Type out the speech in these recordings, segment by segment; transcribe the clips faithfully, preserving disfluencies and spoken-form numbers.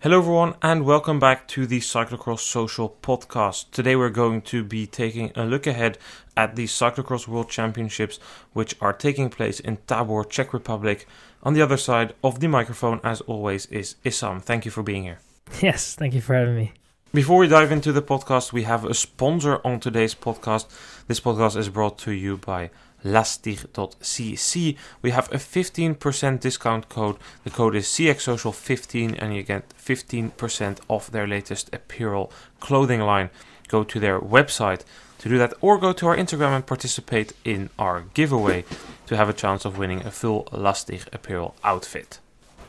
Hello everyone and welcome back to the Cyclocross Social Podcast. Today we're going to be taking a look ahead at the Cyclocross World Championships which are taking place in Tábor, Czech Republic. On the other side of the microphone, as always, is Issam. Thank you for being here. Yes, thank you for having me. Before we dive into the podcast, we have a sponsor on today's podcast. This podcast is brought to you by lastig dot c c. We have a fifteen percent discount code. The code is C X Social fifteen and you get fifteen percent off their latest apparel clothing line. Go to their website to do that or go to our Instagram and participate in our giveaway to have a chance of winning a full Lastig apparel outfit.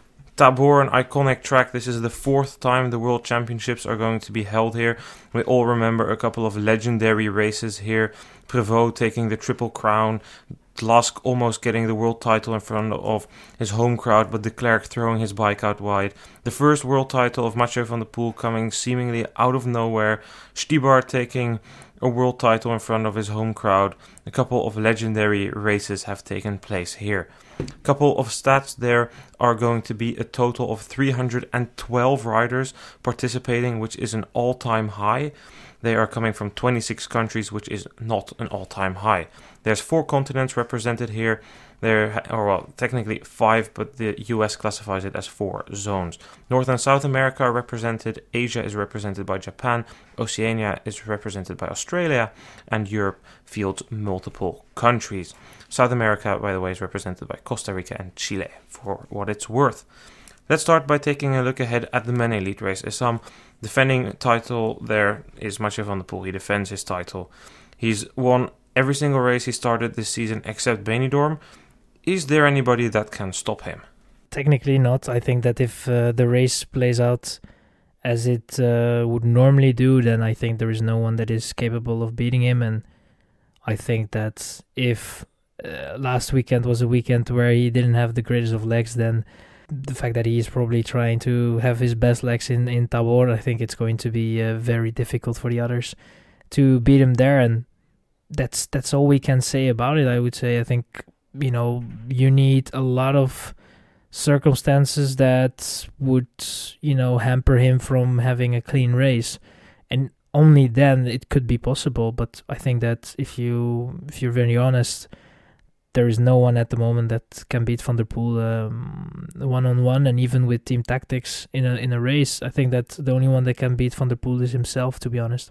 Tábor, an iconic track. This is the fourth time the World Championships are going to be held here. We all remember a couple of legendary races here. Prévost taking the Triple Crown, Lask almost getting the world title in front of his home crowd, but de Klerk throwing his bike out wide. The first world title of Mathieu van der Poel coming seemingly out of nowhere. Stybar taking a world title in front of his home crowd. A couple of legendary races have taken place here. A couple of stats there are going to be a total of three hundred twelve riders participating, which is an all-time high. They are coming from twenty-six countries, which is not an all-time high. There's four continents represented here. There, or well, technically five, but the U S classifies it as four zones. North and South America are represented. Asia is represented by Japan. Oceania is represented by Australia. And Europe fields multiple countries. South America, by the way, is represented by Costa Rica and Chile, for what it's worth. Let's start by taking a look ahead at the men elite race. Issam, defending title there is Mathieu van der Poel. He defends his title. He's won every single race he started this season except Benidorm. Is there anybody that can stop him? Technically not. I think that if uh, the race plays out as it uh, would normally do, then I think there is no one that is capable of beating him. And I think that if uh, last weekend was a weekend where he didn't have the greatest of legs, then the fact that he is probably trying to have his best legs in, in Tábor, I think it's going to be uh, very difficult for the others to beat him there. And that's that's all we can say about it, I would say. I think, you know, you need a lot of circumstances that would, you know, hamper him from having a clean race. And only then it could be possible. But I think that if, you, if you're very honest, there is no one at the moment that can beat Van der Poel um, one-on-one, and even with team tactics in a in a race, I think that the only one that can beat Van der Poel is himself, to be honest.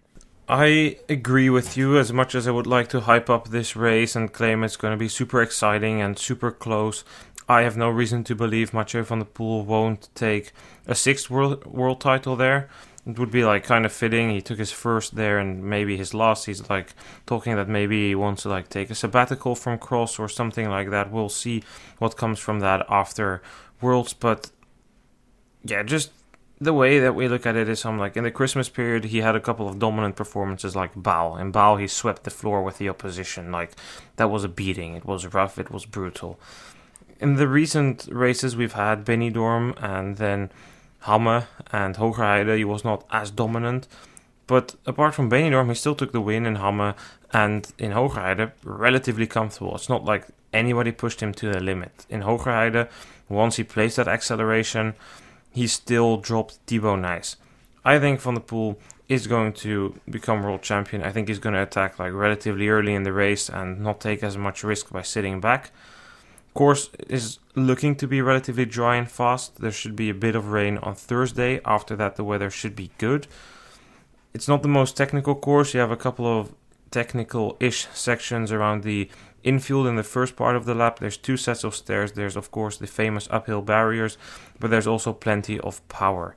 I agree with you. As much as I would like to hype up this race and claim it's going to be super exciting and super close, I have no reason to believe Mathieu van der Poel won't take a sixth world world title there. It would be like kind of fitting. He took his first there and maybe his last. He's like talking that maybe he wants to like take a sabbatical from cross or something like that. We'll see what comes from that after Worlds. But yeah, just the way that we look at it is, I'm like, in the Christmas period, he had a couple of dominant performances like Baal. In Baal, he swept the floor with the opposition. Like, that was a beating. It was rough. It was brutal. In the recent races we've had, Benidorm and then Hamme and Hoogerheide, he was not as dominant. But apart from Benidorm, he still took the win in Hamme, and in Hoogerheide, relatively comfortable. It's not like anybody pushed him to the limit. In Hoogerheide, once he placed that acceleration, he still dropped Thibaut Nys. I think Van der Poel is going to become world champion. I think he's going to attack like relatively early in the race and not take as much risk by sitting back. Course is looking to be relatively dry and fast. There should be a bit of rain on Thursday. After that, the weather should be good. It's not the most technical course. You have a couple of technical-ish sections around the infield in the first part of the lap. There's two sets of stairs. There's, of course, the famous uphill barriers, but there's also plenty of power.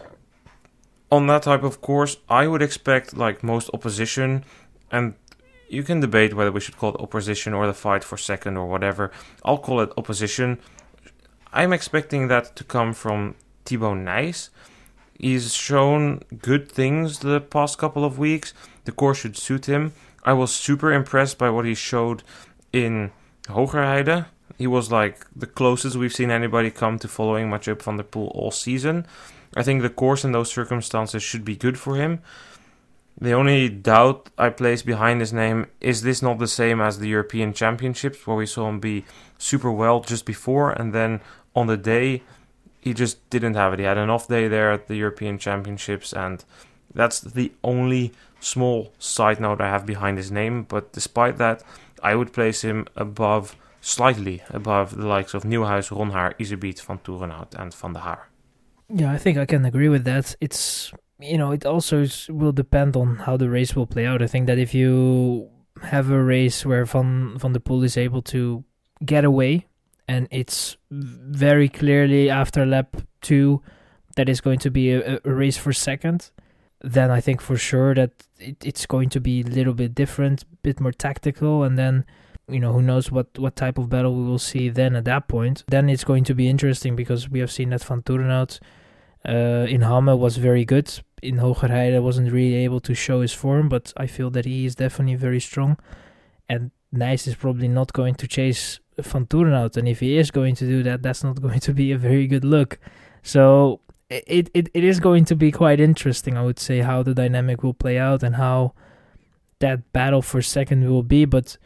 On that type of course, I would expect like most opposition, and you can debate whether we should call it opposition or the fight for second or whatever. I'll call it opposition. I'm expecting that to come from Thibaut Nys. He's shown good things the past couple of weeks. The course should suit him. I was super impressed by what he showed in Hoogerheide. He was like the closest we've seen anybody come to following Mathieu van der Poel all season. I think the course in those circumstances should be good for him. The only doubt I place behind his name is this not the same as the European Championships, where we saw him be super well just before, and then on the day he just didn't have it. He had an off day there at the European Championships, and that's the only small side note I have behind his name. But despite that, I would place him above, slightly above the likes of Nieuwhuis, Ronhaar, Iserbyt, Van Toerenhout and Van der Haar. Yeah, I think I can agree with that. It's, you know, it also is, will depend on how the race will play out. I think that if you have a race where Van, Van der Poel is able to get away, and it's very clearly after lap two that is going to be a, a race for second, then I think for sure that it, it's going to be a little bit different, a bit more tactical, and then, you know, who knows what, what type of battle we will see then at that point. Then it's going to be interesting because we have seen that Van Toerenhout uh, in Hamme was very good. In Hoogerheide wasn't really able to show his form, but I feel that he is definitely very strong. And Nys is probably not going to chase Van Toerenhout, and if he is going to do that, that's not going to be a very good look. So it, it, it is going to be quite interesting, I would say, how the dynamic will play out and how that battle for second will be. But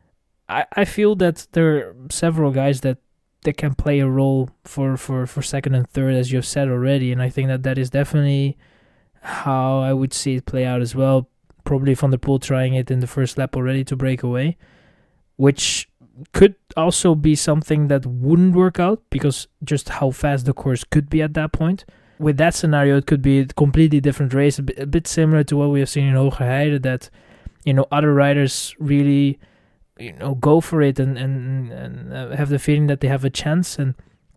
I, I feel that there are several guys that, that can play a role for, for, for second and third, as you've said already, and I think that that is definitely how I would see it play out as well. Probably Van der Poel trying it in the first lap already to break away, which could also be something that wouldn't work out because just how fast the course could be at that point. With that scenario, it could be a completely different race, a bit, a bit similar to what we have seen in Hoogerheide, that, you know, other riders really, you know, go for it and, and, and uh, have the feeling that they have a chance, and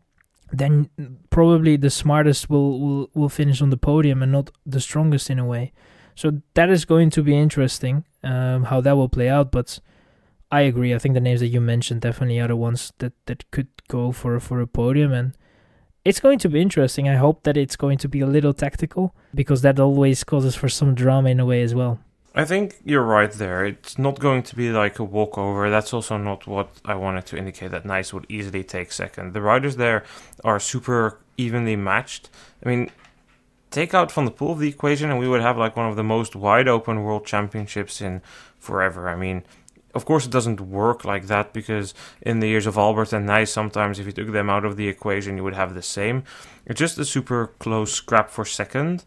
then probably the smartest will, will, will finish on the podium and not the strongest in a way. So that is going to be interesting, um, how that will play out, but I agree. I think the names that you mentioned definitely are the ones that, that could go for, for a podium, and it's going to be interesting. I hope that it's going to be a little tactical, because that always causes for some drama in a way as well. I think you're right there. It's not going to be like a walkover. That's also not what I wanted to indicate, that Nys would easily take second. The riders there are super evenly matched. I mean, take out Van der Poel of the equation and we would have like one of the most wide open world championships in forever. I mean, of course it doesn't work like that, because in the years of Albert and Nys, sometimes if you took them out of the equation, you would have the same. It's just a super close scrap for second.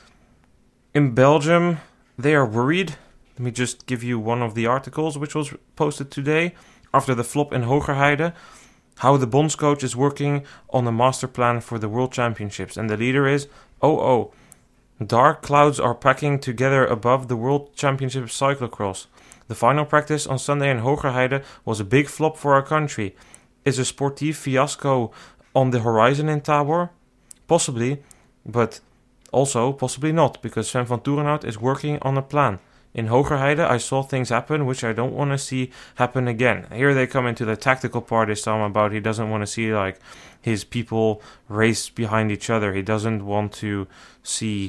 In Belgium, they are worried. Let me just give you one of the articles which was posted today after the flop in Hoogerheide, how the bondscoach is working on a master plan for the World Championships. And the leader is, oh, oh, dark clouds are packing together above the World Championship cyclocross. The final practice on Sunday in Hoogerheide was a big flop for our country. Is a sportief fiasco on the horizon in Tabor? Possibly, but also possibly not, because Sven van Toerenhout is working on a plan. In Hoogerheide, I saw things happen which I don't want to see happen again. Here they come into the tactical part this time about he doesn't want to see like his people race behind each other. He doesn't want to see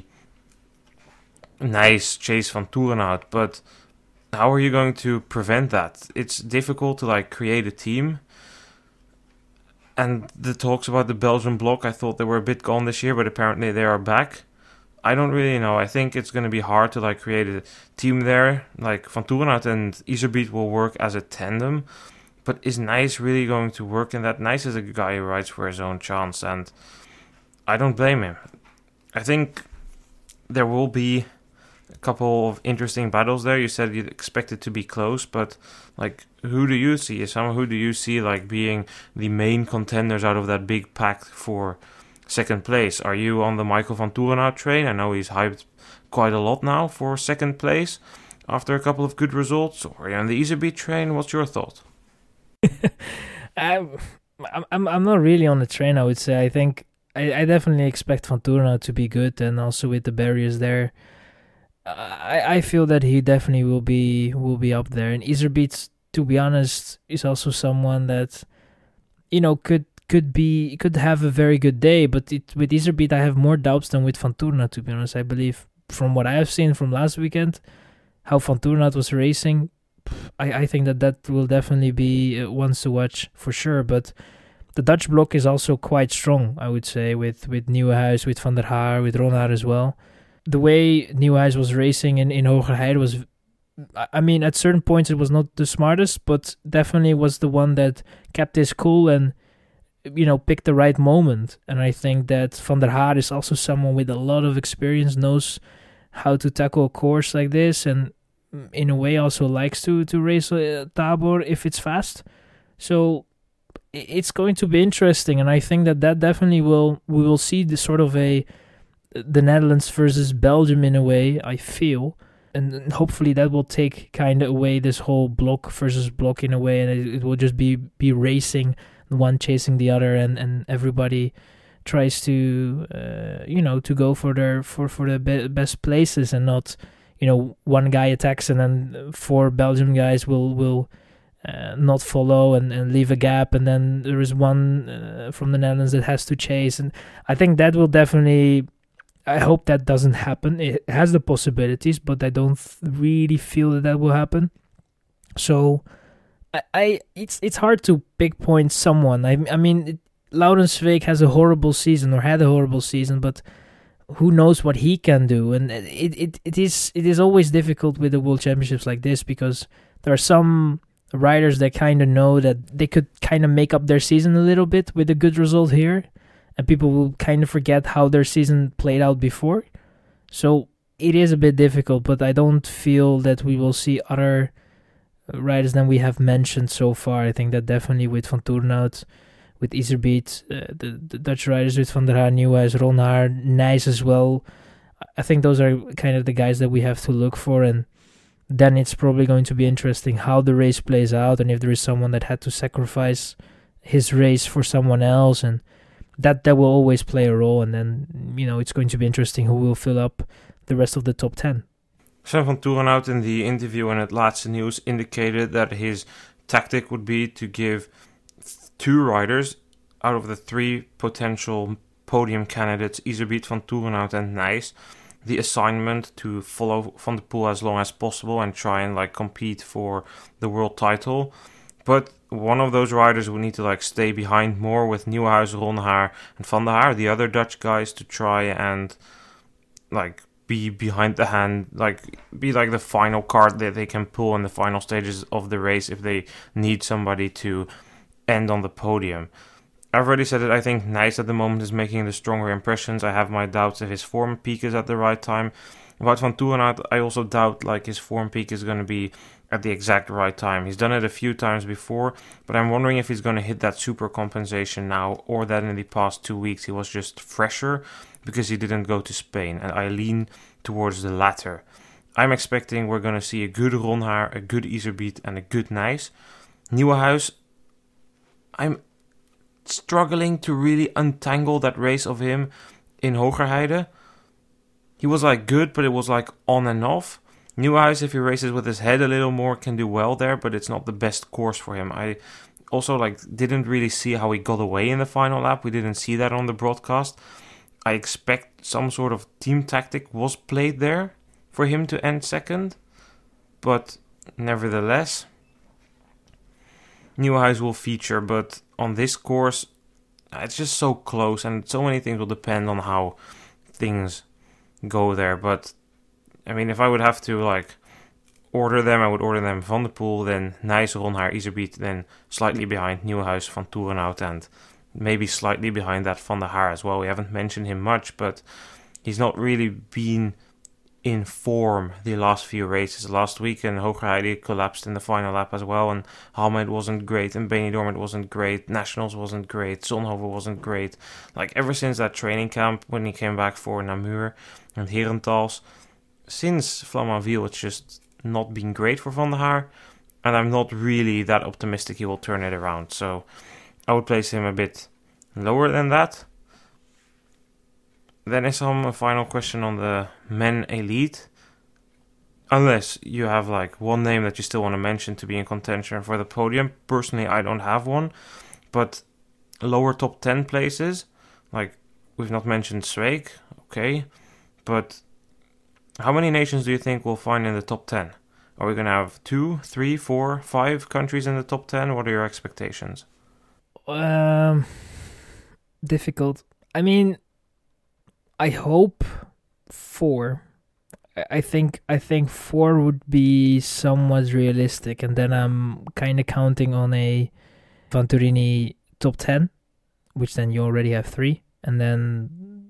Nys chase Van Toerenhout, but how are you going to prevent that? It's difficult to like create a team. And the talks about the Belgian bloc, I thought they were a bit gone this year, but apparently they are back. I don't really know. I think it's going to be hard to like create a team there. Like Van Toerenhout and Iserbyt will work as a tandem, but is Nys really going to work in that? Nys is a guy who rides for his own chance, and I don't blame him. I think there will be a couple of interesting battles there. You said you'd expect it to be close, but like, who do you see? Someone who do you see like being the main contenders out of that big pack for second place? Are you on the Michael Van Toerenhout train? I know he's hyped quite a lot now for second place after a couple of good results. Or are you on the Iserbyt train? What's your thought? I'm, I'm I'm not really on the train, I would say. I think I, I definitely expect Van Toerenhout to be good, and also with the barriers there, I, I feel that he definitely will be will be up there. And Iserbyt, to be honest, is also someone that, you know, could could be could have a very good day. But it, with Iserbyt, I have more doubts than with Van Toerenhout, to be honest. I believe from what I have seen from last weekend, how Van Toerenhout was racing, I, I think that that will definitely be ones to watch for sure. But the Dutch block is also quite strong, I would say, with, with Nieuwenhuis, with Van der Haar, with Ronhaar as well. The way Nieuwenhuis was racing in, in Hoogerheide was, I mean, at certain points it was not the smartest, but definitely was the one that kept his cool and you know, pick the right moment. And I think that Van der Haar is also someone with a lot of experience, knows how to tackle a course like this, and in a way also likes to, to race uh, Tabor if it's fast. So it's going to be interesting, and I think that that definitely will, we will see the sort of a, the Netherlands versus Belgium in a way, I feel. And hopefully that will take kind of away this whole block versus block in a way, and it, it will just be, be racing, one chasing the other, and, and everybody tries to, uh, you know, to go for their for, for the be- best places, and not, you know, one guy attacks and then four Belgian guys will will uh, not follow and, and leave a gap, and then there is one uh, from the Netherlands that has to chase. And I think that will definitely, I hope that doesn't happen. It has the possibilities, but I don't really feel that that will happen. So I, I it's it's hard to pinpoint someone. I I mean, it, Laurens Sweeck has a horrible season, or had a horrible season, but who knows what he can do? And it, it, it is it is always difficult with the World Championships like this, because there are some riders that kind of know that they could kind of make up their season a little bit with a good result here, and people will kind of forget how their season played out before. So it is a bit difficult, but I don't feel that we will see other riders than we have mentioned so far. I think that definitely with Van Toerenhout, with Iserbyt, uh, the, the Dutch riders with Van der Haar, Nieuwenhuis, Ronhaar, Nys as well. I think those are kind of the guys that we have to look for, and then it's probably going to be interesting how the race plays out, and if there is someone that had to sacrifice his race for someone else, and that that will always play a role. And then, you know, it's going to be interesting who will fill up the rest of the top ten. Sven van Toerenhout in the interview and at Laatste Nieuws indicated that his tactic would be to give two riders out of the three potential podium candidates, Iserbyt, Van Toerenhout and Nys, the assignment to follow Van der Poel as long as possible and try and like compete for the world title. But one of those riders would need to like stay behind more, with Nieuwenhuis, Ronhaar and Van der Haar, the other Dutch guys, to try and like be behind the hand, like be like the final card that they can pull in the final stages of the race if they need somebody to end on the podium. I've already said it, I think Nys at the moment is making the stronger impressions. I have my doubts if his form peak is at the right time. About Van Toerenhout, I also doubt like his form peak is going to be at the exact right time. He's done it a few times before, but I'm wondering if he's going to hit that super compensation now, or that in the past two weeks he was just fresher because he didn't go to Spain, and I lean towards the latter. I'm expecting we're going to see a good Ronhaar, a good Iserbyt and a good Nys. Nieuwenhuis, I'm struggling to really untangle that race of him in Hoogerheide. He was like good, but it was like on and off. Nieuwenhuis, if he races with his head a little more, can do well there, but it's not the best course for him. I also like didn't really see how he got away in the final lap. We didn't see that on the broadcast. I expect some sort of team tactic was played there for him to end second, but nevertheless, Nieuwenhuis will feature, but on this course, it's just so close, and so many things will depend on how things go there. But I mean, if I would have to like order them, I would order them Van der Poel, then Nys, Ronhaar, Iserbyt, then slightly behind Nieuwenhuis, Van Toerenhout, and maybe slightly behind that Van der Haar as well. We haven't mentioned him much, but he's not really been in form the last few races. Last week in Hoogerheide collapsed in the final lap as well, and Halmheid wasn't great, and Benidorm wasn't great, Nationals wasn't great, Zonhoven wasn't great. Like ever since that training camp when he came back for Namur and Herentals, since Flamanville, it's just not been great for Van der Haar, and I'm not really that optimistic he will turn it around. So I would place him a bit lower than that. Then is some a final question on the men elite. Unless you have like one name that you still want to mention to be in contention for the podium. Personally, I don't have one. But lower top ten places, like we've not mentioned Sweeck, okay. But how many nations do you think we'll find in the top ten? Are we going to have two, three, four, five countries in the top ten? What are your expectations? Um, difficult. I mean, I hope four. I think I think four would be somewhat realistic, and then I'm kind of counting on a Vanturini top ten. which then you already have three, and then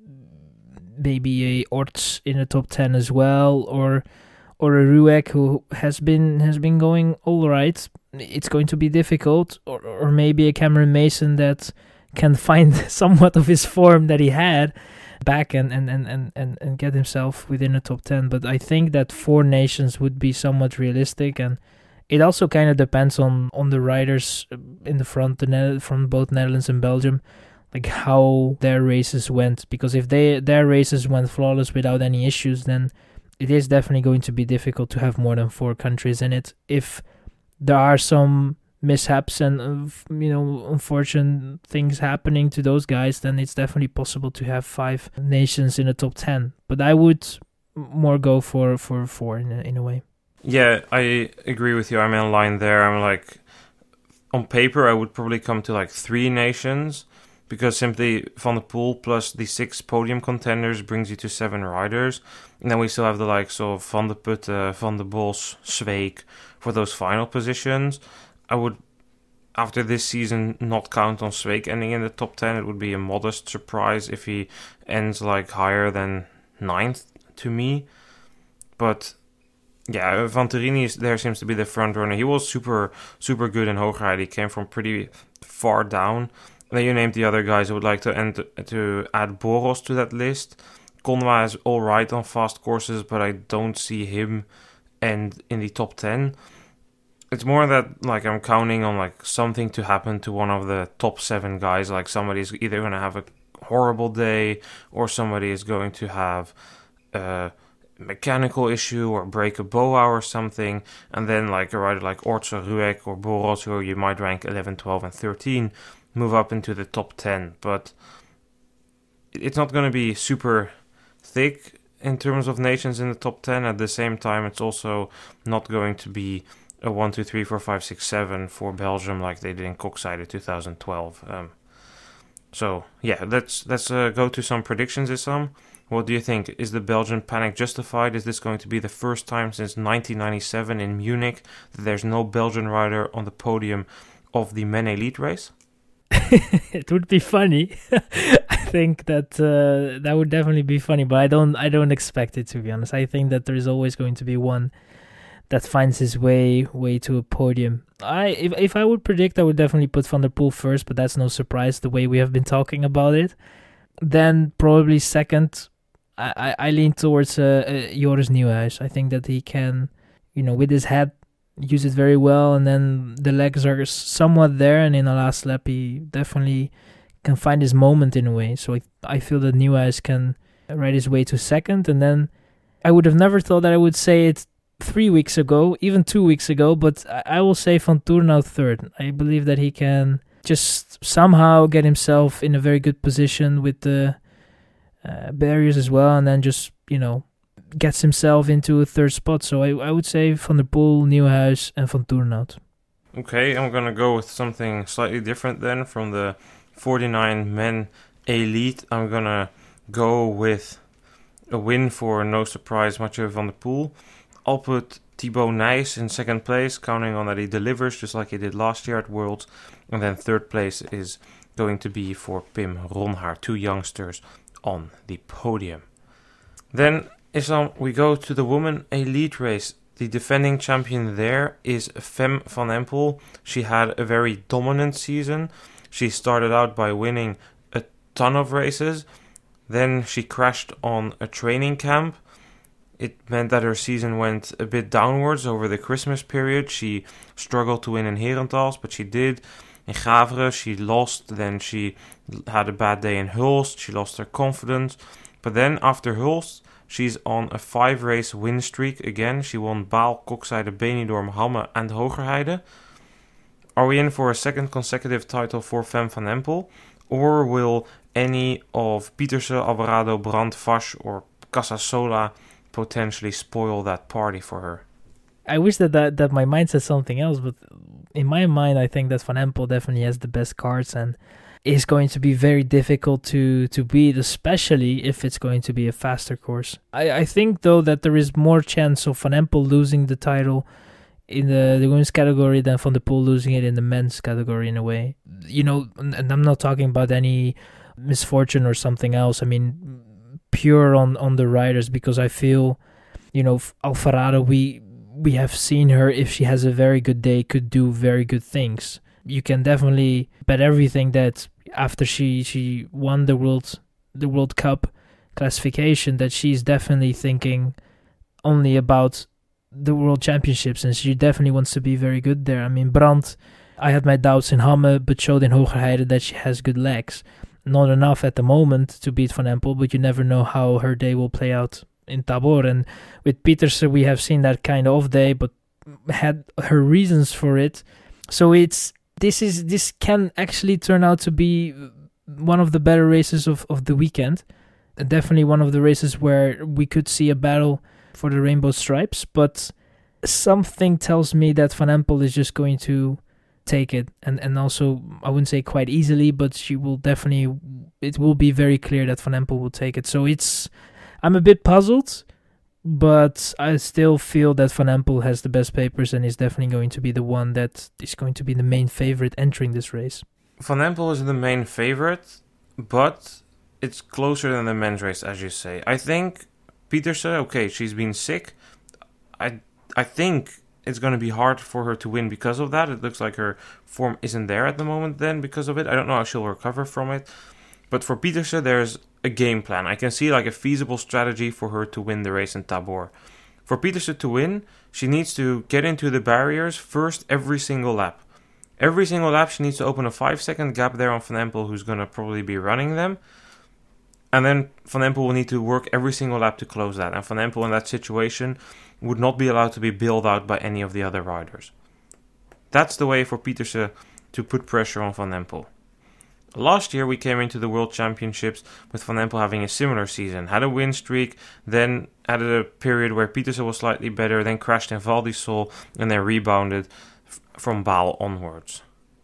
maybe a Orts in the top ten as well, or or a Ruek who has been has been going all right. It's going to be difficult, or or maybe a Cameron Mason that can find somewhat of his form that he had back and and, and, and, and, and get himself within the top ten. But I think that four nations would be somewhat realistic, and it also kind of depends on, on the riders in the front, the ne- from both Netherlands and Belgium, like how their races went. Because if they their races went flawless without any issues, then it is definitely going to be difficult to have more than four countries in it. If there are some mishaps and uh, you know unfortunate things happening to those guys, then it's definitely possible to have five nations in the top ten. But I would more go for for four in a, in a way. Yeah, I agree with you. I'm in line there. I'm like, on paper, I would probably come to like three nations, because simply Van der Poel plus the six podium contenders brings you to seven riders. And then we still have the likes of Van der Putte, Van der Bos, Zweek for those final positions. I would, after this season, not count on Zweek ending in the top ten. It would be a modest surprise if he ends like higher than ninth to me. But yeah, Vanterini is, there seems to be the front runner. He was super, super good in Hoogerheide. He came from pretty far down. Then you named the other guys. I would like to end, to add Boros to that list. Konwa is all right on fast courses, but I don't see him end in the top ten. It's more that like I'm counting on like something to happen to one of the top seven guys. Like somebody's either going to have a horrible day, or somebody is going to have a mechanical issue or break a boa or something. And then like a rider like Orts or Ruek or Boros, who you might rank eleven, twelve and thirteen, move up into the top ten. But it's not going to be super thick in terms of nations in the top ten. At the same time, it's also not going to be a one, two, three, four, five, six, seven for Belgium like they did in Koksijde twenty twelve. Um, so yeah, let's let's uh, go to some predictions, Issam. What do you think? Is the Belgian panic justified? Is this going to be the first time since nineteen ninety-seven in Munich that there's no Belgian rider on the podium of the Men Elite race? It would be funny. I think that uh, that would definitely be funny, but I don't I don't expect it, to be honest. I think that there is always going to be one that finds his way way to a podium. I if if I would predict, I would definitely put Van der Poel first, but that's no surprise the way we have been talking about it. Then probably second, I, I, I lean towards uh, uh, Joris Nieuwhuis. I think that he can, you know, with his head, use it very well, and then the legs are somewhat there, and in the last lap he definitely can find his moment in a way. So I, I feel that Nieuwhuis can ride his way to second, and then I would have never thought that I would say it three weeks ago, even two weeks ago, but I, I will say Van Toornout third. I believe that he can just somehow get himself in a very good position with the uh, barriers as well, and then just, you know, gets himself into a third spot. So I, I would say Van der Poel, Nieuwhuis and Van Toornout. Okay, I'm going to go with something slightly different then. From the forty-nine Men Elite, I'm going to go with a win for, no surprise, Mathieu van der Poel. I'll put Thibaut Nys in second place, counting on that he delivers just like he did last year at Worlds. And then third place is going to be for Pim Ronhaar, two youngsters on the podium. Then, Issam, we go to the Women Elite race. The defending champion there is Fem van Empel. She had a very dominant season. She started out by winning a ton of races. Then she crashed on a training camp. It meant that her season went a bit downwards over the Christmas period. She struggled to win in Herentals, but she did. In Gavre, she lost. Then she had a bad day in Hulst. She lost her confidence. But then after Hulst, she's on a five-race win streak again. She won Baal, Koksijde, Benidorm, Hamme and Hoogerheide. Are we in for a second consecutive title for Fem van Empel? Or will any of Pieterse, Alvarado, Brandt, Vash or Casasola potentially spoil that party for her? I wish that, that that my mind said something else, but in my mind I think that Van Empel definitely has the best cards and is going to be very difficult to, to beat, especially if it's going to be a faster course. I, I think though that there is more chance of Van Empel losing the title in the, the women's category than Van der Poel losing it in the men's category in a way. You know, and I'm not talking about any misfortune or something else. I mean, pure on, on the riders, because I feel, you know, Alvarado, we we have seen her, if she has a very good day, could do very good things. You can definitely bet everything that after she, she won the World the World Cup classification, that she's definitely thinking only about the World Championships, and she definitely wants to be very good there. I mean, Brandt, I had my doubts in Hamme, but showed in Hoogerheide that she has good legs. Not enough at the moment to beat Van Empel, but you never know how her day will play out in Tabor. And with Pieterse, we have seen that kind of off day, but had her reasons for it. So it's this is this can actually turn out to be one of the better races of, of the weekend. And definitely one of the races where we could see a battle for the rainbow stripes, but something tells me that Van Empel is just going to take it, and and also I wouldn't say quite easily, but she will definitely, it will be very clear that Van Empel will take it. So it's, I'm a bit puzzled, but I still feel that Van Empel has the best papers and is definitely going to be the one that is going to be the main favorite entering this race. Van Empel is the main favorite, but it's closer than the men's race, as you say. I think Pieterse, okay, she's been sick. I I think it's going to be hard for her to win because of that. It looks like her form isn't there at the moment then because of it. I don't know how she'll recover from it. But for Pieterse, there's a game plan. I can see like a feasible strategy for her to win the race in Tabor. For Pieterse to win, she needs to get into the barriers first every single lap. Every single lap she needs to open a five second gap there on Van Empel, who's going to probably be running them. And then Van Empel will need to work every single lap to close that. And Van Empel in that situation would not be allowed to be bailed out by any of the other riders. That's the way for Pieterse to put pressure on Van Empel. Last year we came into the World Championships with Van Empel having a similar season. Had a win streak, then had a period where Pieterse was slightly better, then crashed in Val di Sole, and then rebounded f- from Baal onwards.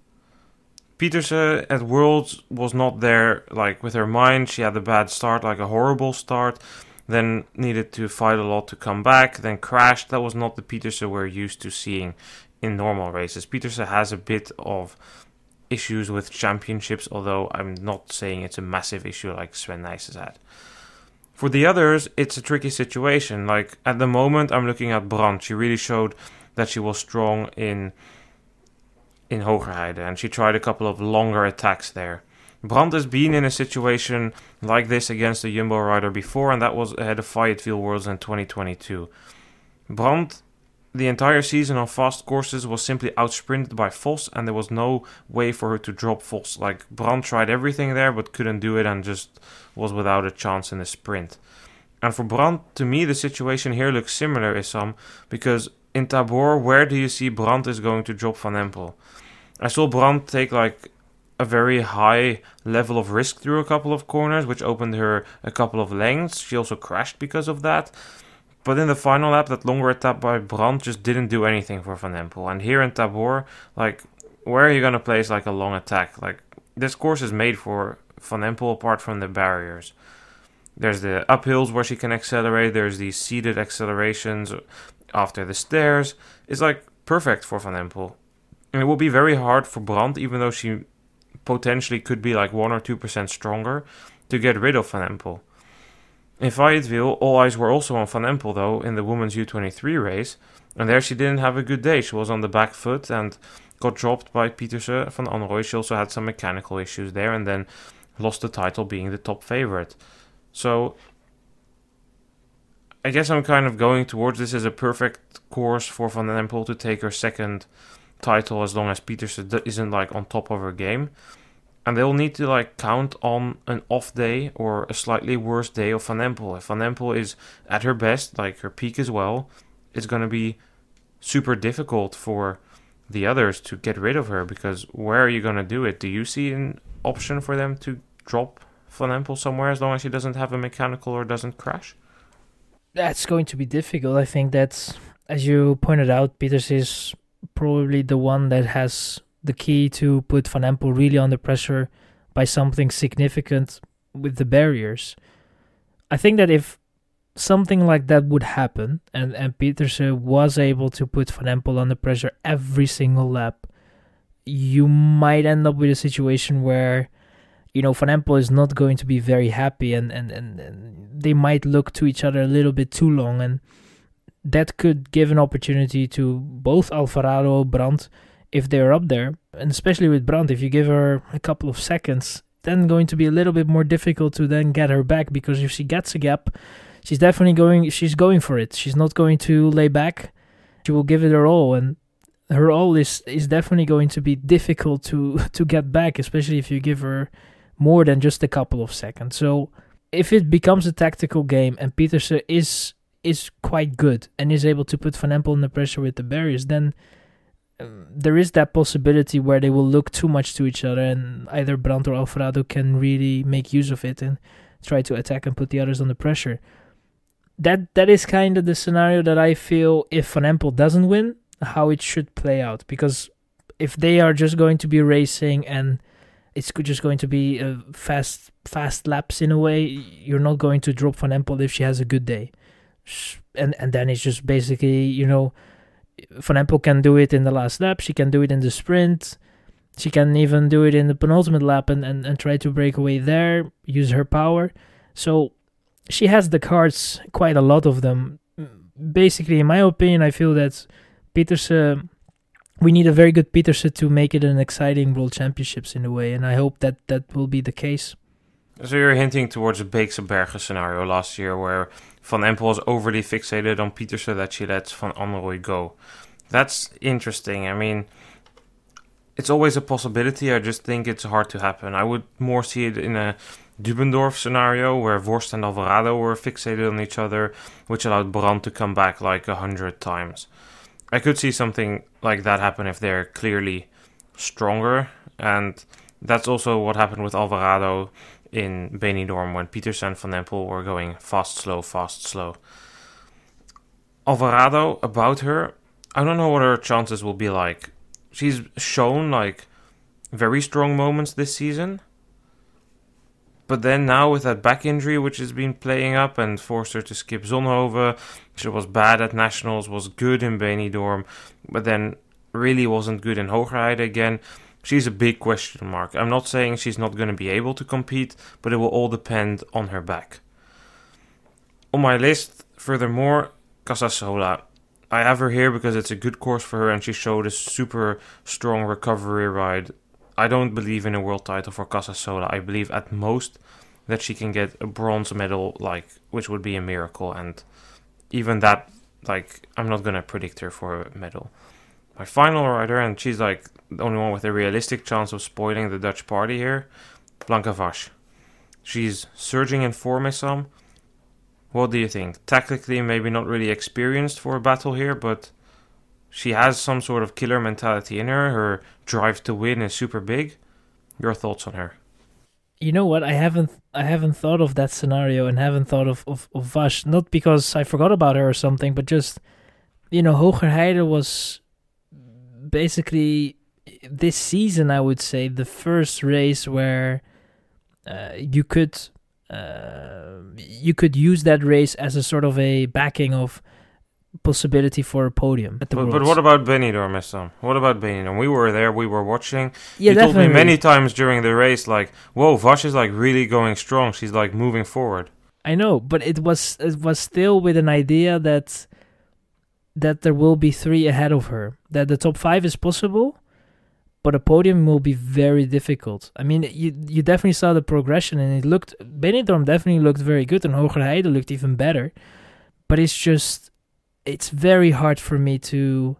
Pieterse at Worlds was not there, like with her mind. She had a bad start, like a horrible start, then needed to fight a lot to come back, then crashed. That was not the Pieterse we're used to seeing in normal races. Pieterse has a bit of issues with championships, although I'm not saying it's a massive issue like Sven Nys has had. For the others, it's a tricky situation. Like at the moment, I'm looking at Brandt. She really showed that she was strong in in Hoogerheide, and she tried a couple of longer attacks there. Brandt has been in a situation like this against a Jumbo rider before, and that was ahead of Fayetteville Worlds in twenty twenty-two. Brandt, the entire season on fast courses, was simply outsprinted by Vos, and there was no way for her to drop Vos. Like, Brandt tried everything there, but couldn't do it, and just was without a chance in the sprint. And for Brandt, to me, the situation here looks similar, Issam, because in Tabor, where do you see Brandt is going to drop Van Empel? I saw Brandt take like a very high level of risk through a couple of corners, which opened her a couple of lengths. She also crashed because of that. But in the final lap, that longer attack by Brandt just didn't do anything for Van Empel. And here in Tabor, like, where are you going to place like a long attack? Like, this course is made for Van Empel apart from the barriers. There's the uphills where she can accelerate. There's these seated accelerations after the stairs. It's like perfect for Van Empel. And it will be very hard for Brandt, even though she potentially could be like one or two percent stronger, to get rid of Van Empel. In Fayetteville, all eyes were also on Van Empel, though, in the women's U twenty-three race. And there she didn't have a good day. She was on the back foot and got dropped by Pieterse van Anrooij. She also had some mechanical issues there and then lost the title being the top favorite. So I guess I'm kind of going towards this as a perfect course for Van Empel to take her second title as long as Pieterse isn't like on top of her game. And they'll need to like count on an off day or a slightly worse day of Van Empel. If Van Empel is at her best, like her peak as well, it's going to be super difficult for the others to get rid of her, because where are you going to do it? Do you see an option for them to drop Van Empel somewhere as long as she doesn't have a mechanical or doesn't crash? That's going to be difficult. I think that's, as you pointed out, Pieterse is probably the one that has the key to put Van Empel really under pressure by something significant with the barriers. I think that if something like that would happen, and, and Pieterse was able to put Van Empel under pressure every single lap, you might end up with a situation where, you know, Van Empel is not going to be very happy, and, and, and, and they might look to each other a little bit too long, and that could give an opportunity to both Alvarado, Brandt, if they're up there, and especially with Brandt, if you give her a couple of seconds, then going to be a little bit more difficult to then get her back, because if she gets a gap, she's definitely going, she's going for it. She's not going to lay back. She will give it her all, and her all is, is definitely going to be difficult to, to get back, especially if you give her more than just a couple of seconds. So if it becomes a tactical game and Pieterse is is quite good and is able to put Van Empel under pressure with the barriers, then um, there is that possibility where they will look too much to each other, and either Brandt or Alvarado can really make use of it and try to attack and put the others under pressure. That That is kind of the scenario that I feel, if Van Empel doesn't win, how it should play out. Because if they are just going to be racing and it's just going to be uh, fast fast laps in a way, you're not going to drop Van Empel if she has a good day. And and then it's just basically, you know, Van Empel can do it in the last lap, she can do it in the sprint, she can even do it in the penultimate lap and, and, and try to break away there, use her power. So she has the cards, quite a lot of them. Basically, in my opinion, I feel that Pieterse, we need a very good Pieterse to make it an exciting World Championships in a way, and I hope that that will be the case. So you're hinting towards a Beekse Bergen scenario last year where Van Empel was overly fixated on Pieterse that she lets Van Anrooij go. That's interesting. I mean, it's always a possibility. I just think it's hard to happen. I would more see it in a Dubendorf scenario where Vorst and Alvarado were fixated on each other, which allowed Brandt to come back like a hundred times. I could see something like that happen if they're clearly stronger, and that's also what happened with Alvarado in Benidorm when Pieterse and Van Empel were going fast, slow, fast, slow. Alvarado, about her, I don't know what her chances will be like. She's shown like very strong moments this season, but then now with that back injury which has been playing up and forced her to skip Zonhoven, she was bad at Nationals, was good in Benidorm, but then really wasn't good in Hoogerheide again. She's a big question mark. I'm not saying she's not going to be able to compete, but it will all depend on her back. On my list, furthermore, Casasola. I have her here because it's a good course for her and she showed a super strong recovery ride. I don't believe in a world title for Casasola. I believe at most that she can get a bronze medal, like, which would be a miracle. And even that, like, I'm not going to predict her for a medal. My final rider, and she's like the only one with a realistic chance of spoiling the Dutch party here, Blanka Vas. She's surging in form, Issam. What do you think? Tactically, maybe not really experienced for a battle here, but she has some sort of killer mentality in her. Her drive to win is super big. Your thoughts on her? You know what? I haven't I haven't thought of that scenario and haven't thought of, of, of Vas. Not because I forgot about her or something, but just, you know, Hoogerheide was basically this season, I would say, the first race where uh, you could uh, you could use that race as a sort of a backing of possibility for a podium at the but, Worlds. But what about Benidorm, Issam? What about Benidorm? We were there, we were watching. Yeah, you definitely. told me many times during the race, like, whoa, Vas is like really going strong. She's like moving forward. I know, but it was it was still with an idea that that there will be three ahead of her. That the top five is possible, but a podium will be very difficult. I mean, you you definitely saw the progression, and it looked Benidorm definitely looked very good, and Hoogerheide looked even better. But it's just it's very hard for me to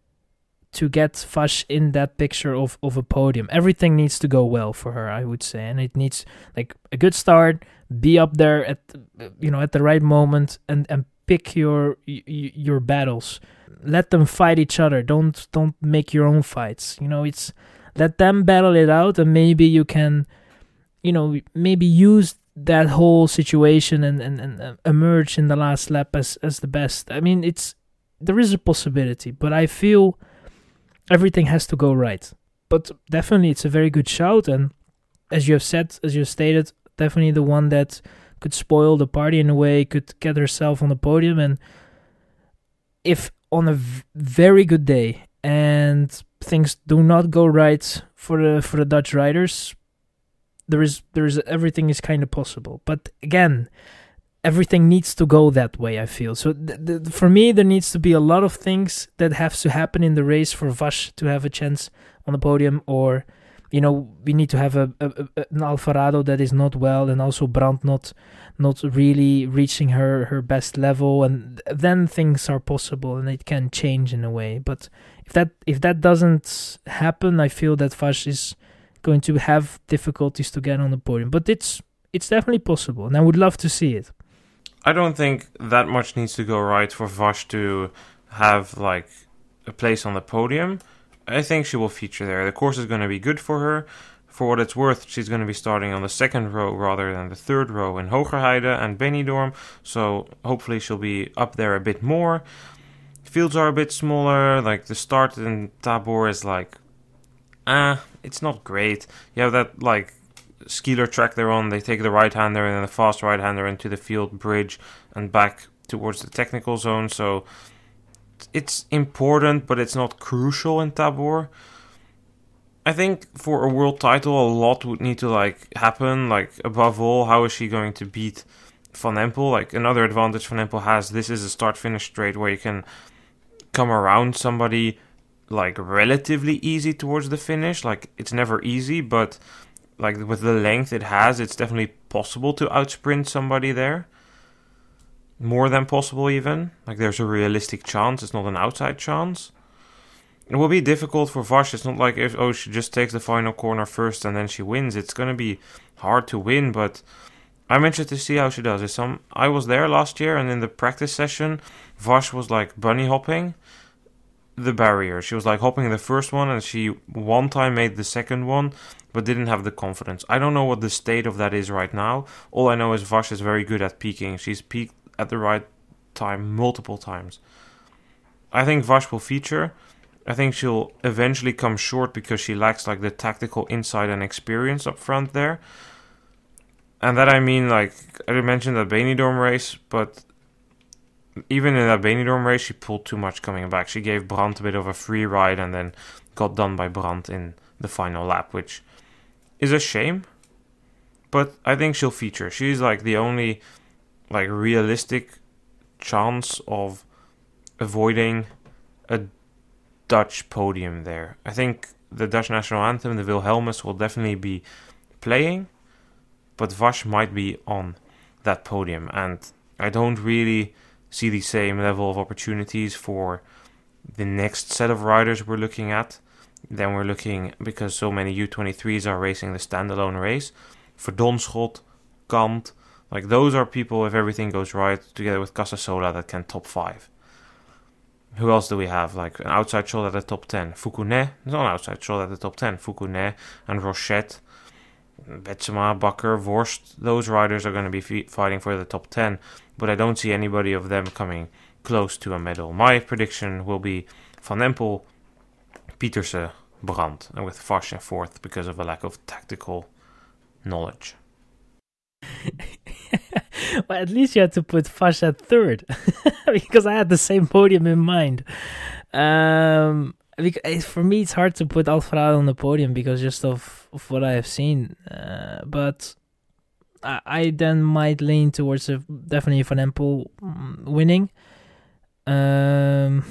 to get Vas in that picture of, of a podium. Everything needs to go well for her, I would say, and it needs like a good start, be up there at you know at the right moment, and, and pick your your battles. Let them fight each other. Don't don't make your own fights. You know, it's let them battle it out, and maybe you can, you know, maybe use that whole situation and, and, and emerge in the last lap as, as the best. I mean, it's there is a possibility, but I feel everything has to go right. But definitely it's a very good shout, and as you have said, as you have stated, definitely the one that could spoil the party in a way, could get herself on the podium. And if on a v- very good day and things do not go right for the for the Dutch riders, there is there is everything is kind of possible. But again, everything needs to go that way, I feel. So th- th- for me, there needs to be a lot of things that have to happen in the race for Vash to have a chance on the podium. Or, you know, we need to have a, a, a an Alvarado that is not well, and also Brandt not not really reaching her, her best level, and then things are possible and it can change in a way. But if that if that doesn't happen, I feel that Vash is going to have difficulties to get on the podium. But it's it's definitely possible, and I would love to see it. I don't think that much needs to go right for Vash to have like a place on the podium. I think she will feature there. The course is going to be good for her. For what it's worth, she's going to be starting on the second row rather than the third row in Hogerheide and Benidorm, so hopefully she'll be up there a bit more. Fields are a bit smaller, like the start in Tabor is like, ah, it's not great. You have that like Skeeler track they're on, they take the right-hander and then the fast right-hander into the field bridge and back towards the technical zone, so it's important, but it's not crucial in Tabor. I think for a world title, a lot would need to like happen. Like above all, how is she going to beat Van Empel? Like another advantage Van Empel has, this is a start-finish straight where you can come around somebody like relatively easy towards the finish. Like it's never easy, but like with the length it has, it's definitely possible to outsprint somebody there. More than possible even. Like there's a realistic chance, it's not an outside chance. It will be difficult for Vash. It's not like if oh she just takes the final corner first and then she wins. It's going to be hard to win, but I'm interested to see how she does. It's some I was there last year, and in the practice session, Vash was like bunny hopping the barrier. She was like hopping the first one, and she one time made the second one, but didn't have the confidence. I don't know what the state of that is right now. All I know is Vash is very good at peaking. She's peaked at the right time multiple times. I think Vash will feature. I think she'll eventually come short because she lacks like the tactical insight and experience up front there. And that I mean, like, I mentioned that Benidorm race, but even in that Benidorm race, she pulled too much coming back. She gave Brandt a bit of a free ride and then got done by Brandt in the final lap, which is a shame. But I think she'll feature. She's like the only like realistic chance of avoiding a Dutch podium there. I think the Dutch national anthem, the Wilhelmus, will definitely be playing, but Vash might be on that podium, and I don't really see the same level of opportunities for the next set of riders we're looking at. Then we're looking, because so many U twenty-threes are racing the standalone race, for Donschot, Kant, like those are people, if everything goes right, together with Casasola, that can top five. Who else do we have? Like an outside shot at the top ten. Foucounet. There's not an outside shot at the top ten. Foucounet and Rochette. Betsema, Bakker, Worst. Those riders are going to be f- fighting for the top ten. But I don't see anybody of them coming close to a medal. My prediction will be Van Empel, Pieterse, Brandt. And with Vash in fourth because of a lack of tactical knowledge. Well, at least you had to put Vash at third, because I had the same podium in mind. Um, because for me, it's hard to put Alvarado on the podium because just of, of what I have seen. Uh, but I, I then might lean towards a, definitely Van Empel winning. Um,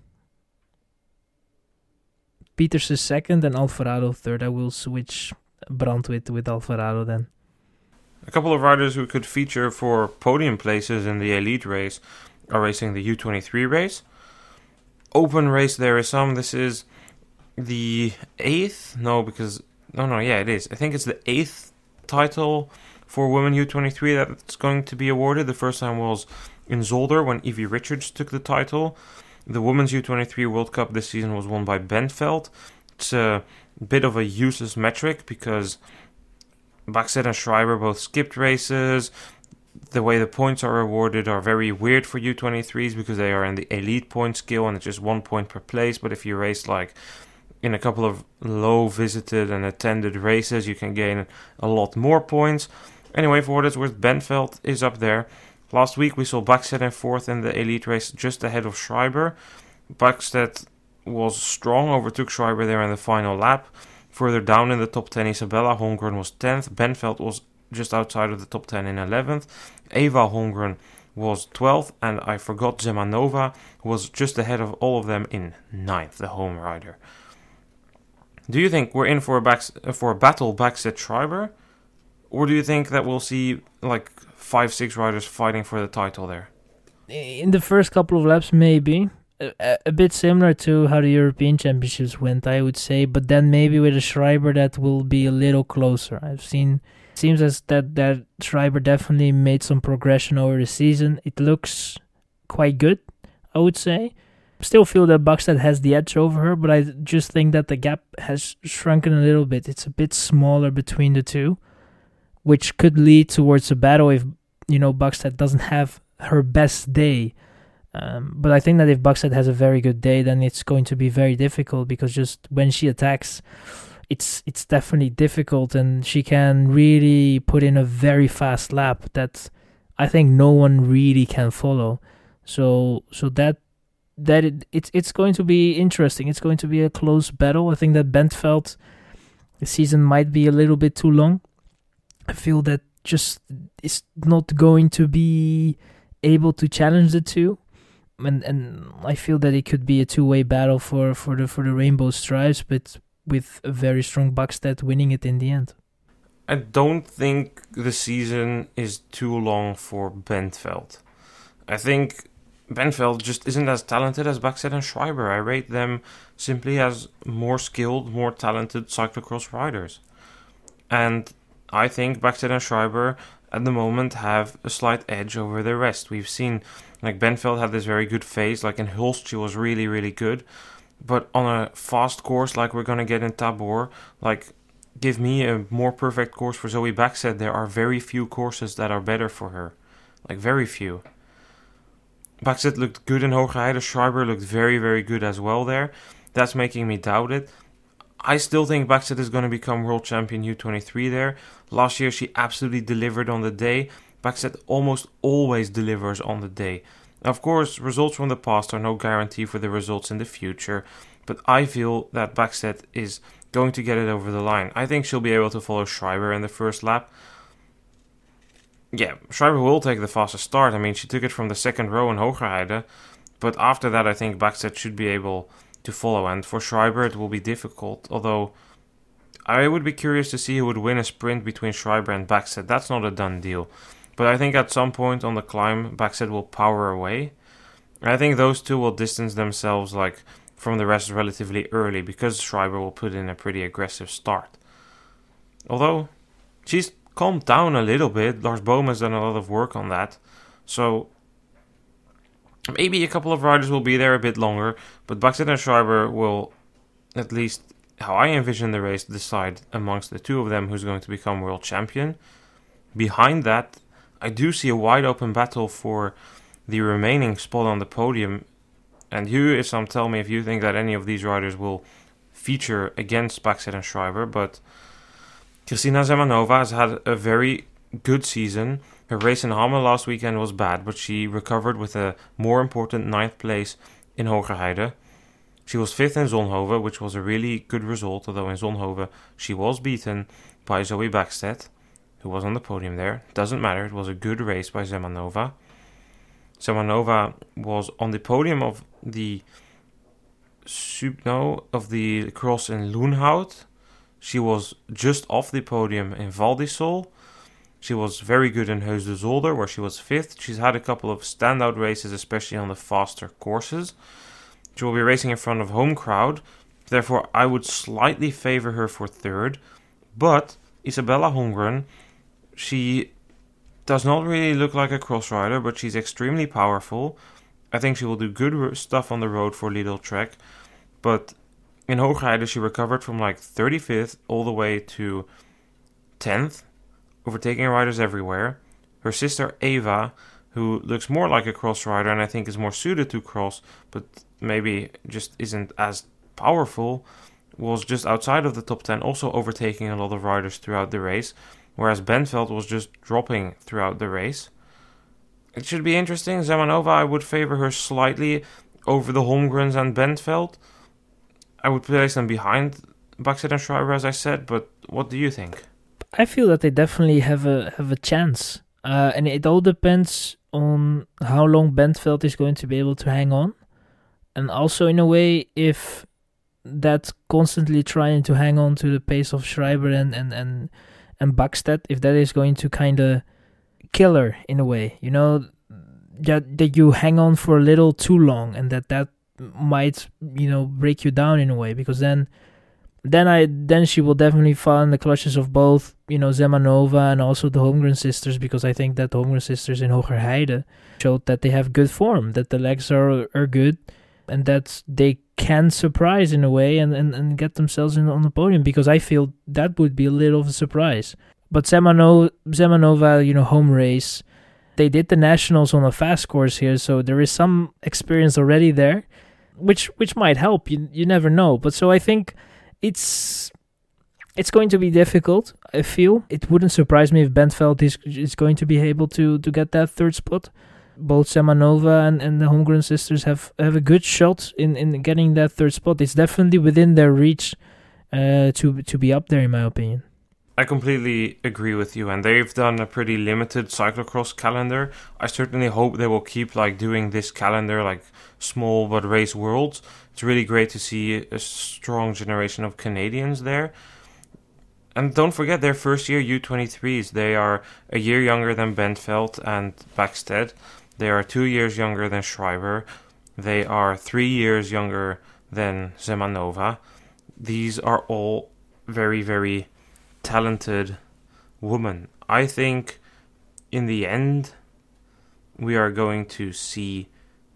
Pieterse second and Alvarado third. I will switch Brandt with, with Alvarado then. A couple of riders who could feature for podium places in the elite race are racing the U twenty-three race. Open race there is some. This is the eighth? No, because... No, no, yeah, it is. I think it's the eighth title for women U twenty-three that's going to be awarded. The first time was in Zolder when Evie Richards took the title. The Women's U twenty-three World Cup this season was won by Bentveld. It's a bit of a useless metric because Backstedt and Schreiber both skipped races. The way the points are awarded are very weird for U twenty-threes because they are in the elite point scale and it's just one point per place. But if you race like in a couple of low visited and attended races, you can gain a lot more points. Anyway, for what it's worth, Bentveld is up there. Last week we saw Bakstedt in fourth in the elite race, just ahead of Schreiber. Bakstedt was strong, overtook Schreiber there in the final lap. Further down in the top ten, Isabella Holmgren was tenth. Bentveld was just outside of the top ten in eleventh. Eva Holmgren was twelfth, and I forgot Zemanova, who was just ahead of all of them in ninth, the home rider. Do you think we're in for a, back, for a battle Bakstedt-Schreiber? Or do you think that we'll see like five, six riders fighting for the title there? In the first couple of laps, maybe. A, a bit similar to how the European Championships went, I would say. But then maybe with a Schreiber that will be a little closer. I've seen... Seems as that, that Schreiber definitely made some progression over the season. It looks quite good, I would say. Still feel that Bakstedt has the edge over her, but I just think that the gap has shrunken a little bit. It's a bit smaller between the two, which could lead towards a battle if, you know, Bakstedt doesn't have her best day. Um, but I think that if Bakstedt has a very good day, then it's going to be very difficult, because just when she attacks, it's it's definitely difficult, and she can really put in a very fast lap that I think no one really can follow. So so that that it, it's it's going to be interesting. It's going to be a close battle. I think that Bentveld, the season might be a little bit too long. I feel that just is not going to be able to challenge the two. And and I feel that it could be a two-way battle for, for the for the Rainbow Stripes, but with a very strong Bakstedt winning it in the end. I don't think the season is too long for Bentveld. I think Bentveld just isn't as talented as Bakstedt and Schreiber. I rate them simply as more skilled, more talented cyclocross riders. And I think Bakstedt and Schreiber at the moment have a slight edge over the rest. We've seen, like, Bentveld had this very good phase, like in Hulst she was really, really good. But on a fast course like we're going to get in Tabor, like, give me a more perfect course for Zoe Bakstedt. There are very few courses that are better for her. Like, very few. Bakstedt looked good in Hogerheide. Schreiber looked very, very good as well there. That's making me doubt it. I still think Bakstedt is going to become world champion U twenty-three there. Last year she absolutely delivered on the day. Bakstedt almost always delivers on the day. Of course, results from the past are no guarantee for the results in the future, but I feel that Bakstedt is going to get it over the line. I think she'll be able to follow Schreiber in the first lap. Yeah, Schreiber will take the fastest start. I mean, she took it from the second row in Hogerheide, but after that I think Bakstedt should be able to follow, and for Schreiber it will be difficult, although I would be curious to see who would win a sprint between Schreiber and Bakstedt. That's not a done deal. But I think at some point on the climb, Bakstedt will power away. And I think those two will distance themselves like from the rest relatively early, because Schreiber will put in a pretty aggressive start. Although, she's calmed down a little bit. Lars Boom has done a lot of work on that. So, maybe a couple of riders will be there a bit longer, but Bakstedt and Schreiber will, at least how I envision the race, decide amongst the two of them who's going to become world champion. Behind that, I do see a wide open battle for the remaining spot on the podium. And you, Issam, tell me if you think that any of these riders will feature against Bakstedt and Schreiber. But Kristina Zemanova has had a very good season. Her race in Hamme last weekend was bad, but she recovered with a more important ninth place in Hogerheide. She was fifth in Zonhoven, which was a really good result, although in Zonhoven she was beaten by Zoe Bakstedt, who was on the podium there. Doesn't matter, it was a good race by Zemanova. Zemanova was on the podium of the no, of the cross in Loenhout. She was just off the podium in Val di Sole. She was very good in Heus de Zolder, where she was fifth. She's had a couple of standout races, especially on the faster courses. She will be racing in front of home crowd. Therefore, I would slightly favor her for third. But Isabella Holmgren, she does not really look like a cross rider, but she's extremely powerful. I think she will do good stuff on the road for Lidl Trek. But in Hogerheide, she recovered from like thirty-fifth all the way to tenth, overtaking riders everywhere. Her sister Eva, who looks more like a cross rider and I think is more suited to cross, but maybe just isn't as powerful, was just outside of the top ten, also overtaking a lot of riders throughout the race. whereas Bentveld was just dropping throughout the race. It should be interesting. Zemanova, I would favor her slightly over the Holmgrens and Bentveld. I would place them behind Bäckstedt and Schreiber, as I said, but what do you think? I feel that they definitely have a have a chance. Uh, and it all depends on how long Bentveld is going to be able to hang on. And also, in a way, if that constantly trying to hang on to the pace of Schreiber and, and, and, and Bäckstedt, if that is going to kind of kill her in a way, you know, that, that you hang on for a little too long and that that might, you know, break you down in a way, because then then I then she will definitely fall in the clutches of both, you know, Zemanova and also the Holmgren sisters, because I think that the Holmgren sisters in Hogerheide showed that they have good form, that the legs are are good, and that they can surprise in a way and, and, and get themselves in on the podium, because I feel that would be a little of a surprise. But Zemanova, Zemanova, you know, home race, they did the nationals on a fast course here, so there is some experience already there, which which might help. You you never know. But so I think it's it's going to be difficult. I feel it wouldn't surprise me if Bentveld is is going to be able to to get that third spot. Both Zemanova and, and the Holmgren sisters have, have a good shot in, in getting that third spot. It's definitely within their reach uh, to to be up there, in my opinion. I completely agree with you, and they've done a pretty limited cyclocross calendar. I certainly hope they will keep like doing this calendar, like small but race worlds. It's really great to see a strong generation of Canadians there. And don't forget their first year U twenty-threes. They are a year younger than Bentveld and Bäckstedt. They are two years younger than Schreiber. They are three years younger than Zemanova. These are all very, very talented women. I think in the end we are going to see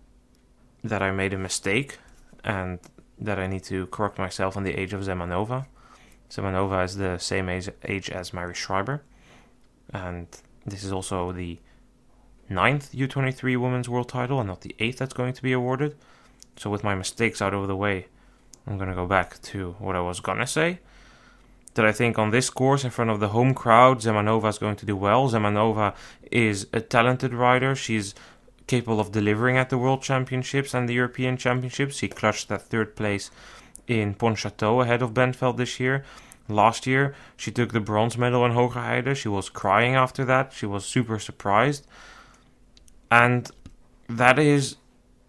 that I made a mistake and that I need to correct myself on the age of Zemanova. Zemanova is the same age, age as Mary Schreiber, and this is also the ninth U twenty-three Women's World Title and not the eighth that's going to be awarded. So with my mistakes out of the way, I'm going to go back to what I was going to say. That I think on this course, in front of the home crowd, Zemanova is going to do well. Zemanova is a talented rider. She's capable of delivering at the World Championships and the European Championships. She clutched that third place in Pontchâteau ahead of Bentveld this year. Last year, she took the bronze medal in Hogerheide. She was crying after that. She was super surprised. And that is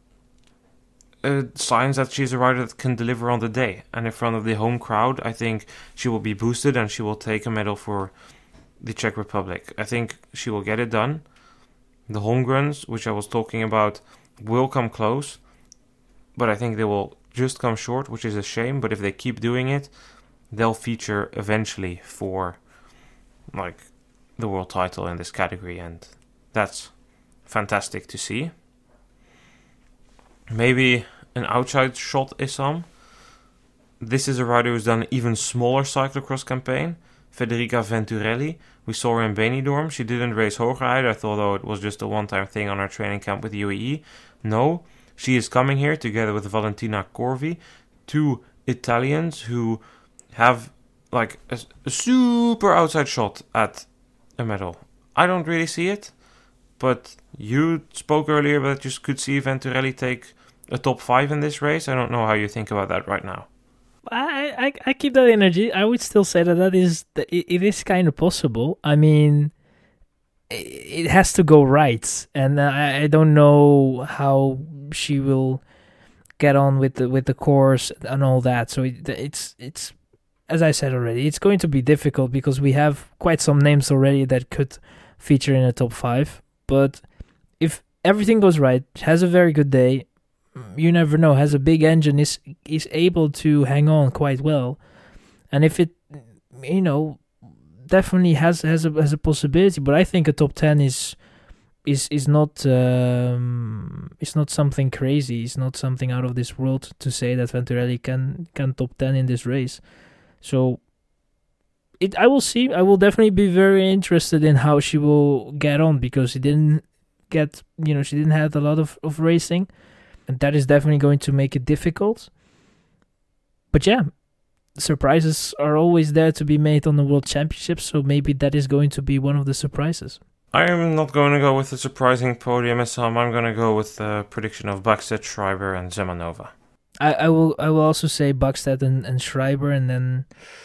Uh, signs that she's a rider that can deliver on the day, and in front of the home crowd I think she will be boosted and she will take a medal for the Czech Republic. I think she will get it done. The Holmgrens, which I was talking about, will come close, but I think they will just come short, which is a shame. But if they keep doing it, they'll feature eventually for like the world title in this category, and that's fantastic to see. Maybe an outside shot, Issam. This is a rider who's done an even smaller cyclocross campaign. Federica Venturelli. We saw her in Benidorm. She didn't race Hogerheide. I thought, oh, it was just a one-time thing on her training camp with U A E. No, she is coming here together with Valentina Corvi, two Italians who have like a, a super outside shot at a medal. I don't really see it, but you spoke earlier that you could see Venturelli take a top five in this race. I don't know how you think about that right now. I, I, I keep that energy. I would still say that that is that it is kind of possible. I mean, it has to go right, and I, I don't know how she will get on with the with the course and all that. So it, it's it's as I said already, it's going to be difficult because we have quite some names already that could feature in the top five. But if everything goes right, has a very good day, you never know, has a big engine, is is able to hang on quite well. And if it, you know, definitely has has a has a possibility. But I think a top ten is is is not um, it's not something crazy. It's not something out of this world to say that Venturelli can can top ten in this race. So It, I will see. I will definitely be very interested in how she will get on, because she didn't get, you know, she didn't have a lot of, of racing, and that is definitely going to make it difficult. But yeah, surprises are always there to be made on the World Championships, so maybe that is going to be one of the surprises. I'm not going to go with the surprising podium as some. I'm going to go with the prediction of Bäckstedt, Schreiber, and Zemanova. I, I will I will also say Bäckstedt and, and Schreiber, and then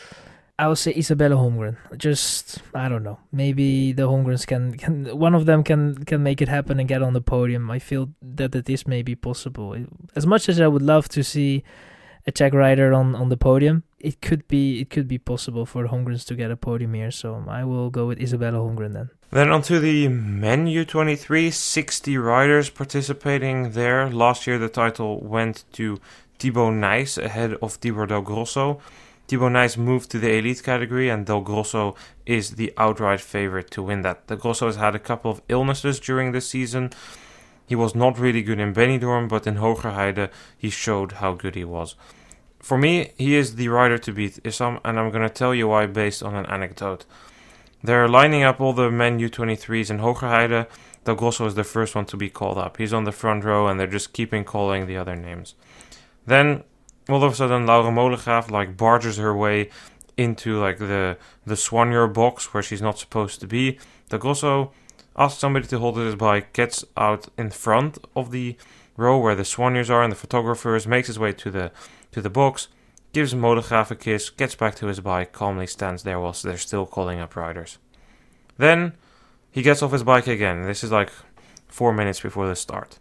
I will say Isabella Holmgren. Just, I don't know. Maybe the Holmgrens can, can one of them can, can make it happen and get on the podium. I feel that it is maybe possible. As much as I would love to see a Czech rider on, on the podium, it could be it could be possible for the Holmgrens to get a podium here. So I will go with Isabella Holmgren then. Then on to the men U twenty-three, sixty riders participating there. Last year the title went to Thibaut Nys ahead of Tibor Del Grosso. Thibaut Nys moved to the elite category, and Del Grosso is the outright favorite to win that. Del Grosso has had a couple of illnesses during the season. He was not really good in Benidorm, but in Hogerheide he showed how good he was. For me, he is the rider to beat Issam, and I'm going to tell you why based on an anecdote. They're lining up all the men U twenty-threes in Hogerheide. Del Grosso is the first one to be called up. He's on the front row, and they're just keeping calling the other names. Then, all of a sudden, Laura Molengraaf like barges her way into like the the Soigneur box where she's not supposed to be. Del Grosso asks somebody to hold his bike, gets out in front of the row where the Soigneurs are and the photographers, makes his way to the to the box, gives Molengraaf a kiss, gets back to his bike, calmly stands there whilst they're still calling up riders. Then he gets off his bike again. This is like four minutes before the start.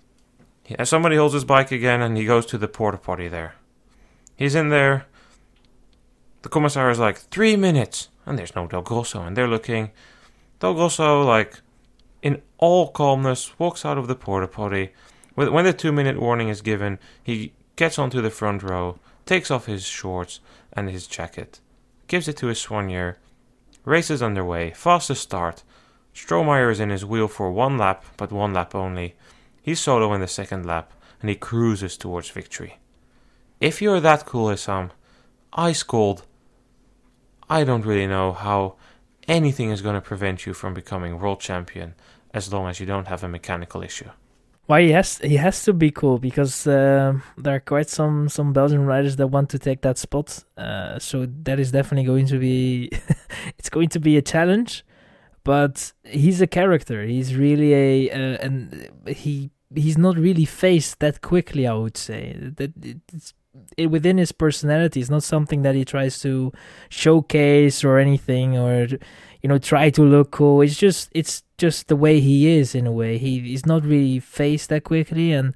As somebody holds his bike again and he goes to the porta potty there. He's in there. The commissar is like, three minutes. And there's no Del Grosso. And they're looking. Del Grosso, like, in all calmness, walks out of the porta potty. When the two minute warning is given, he gets onto the front row, takes off his shorts and his jacket, gives it to his soigneur. Race is underway. Fastest start. Strohmeyer is in his wheel for one lap, but one lap only. He's solo in the second lap, and he cruises towards victory. If you're that cool, Issam, ice cold, I don't really know how anything is going to prevent you from becoming world champion as long as you don't have a mechanical issue. Why he has he has to be cool because uh, there are quite some, some Belgian riders that want to take that spot. Uh, so that is definitely going to be it's going to be a challenge. But he's a character. He's really a uh, and he he's not really faced that quickly. I would say that it's it, within his personality. It's not something that he tries to showcase or anything, or you know try to look cool. It's just it's just the way he is in a way. He he's not really faced that quickly. And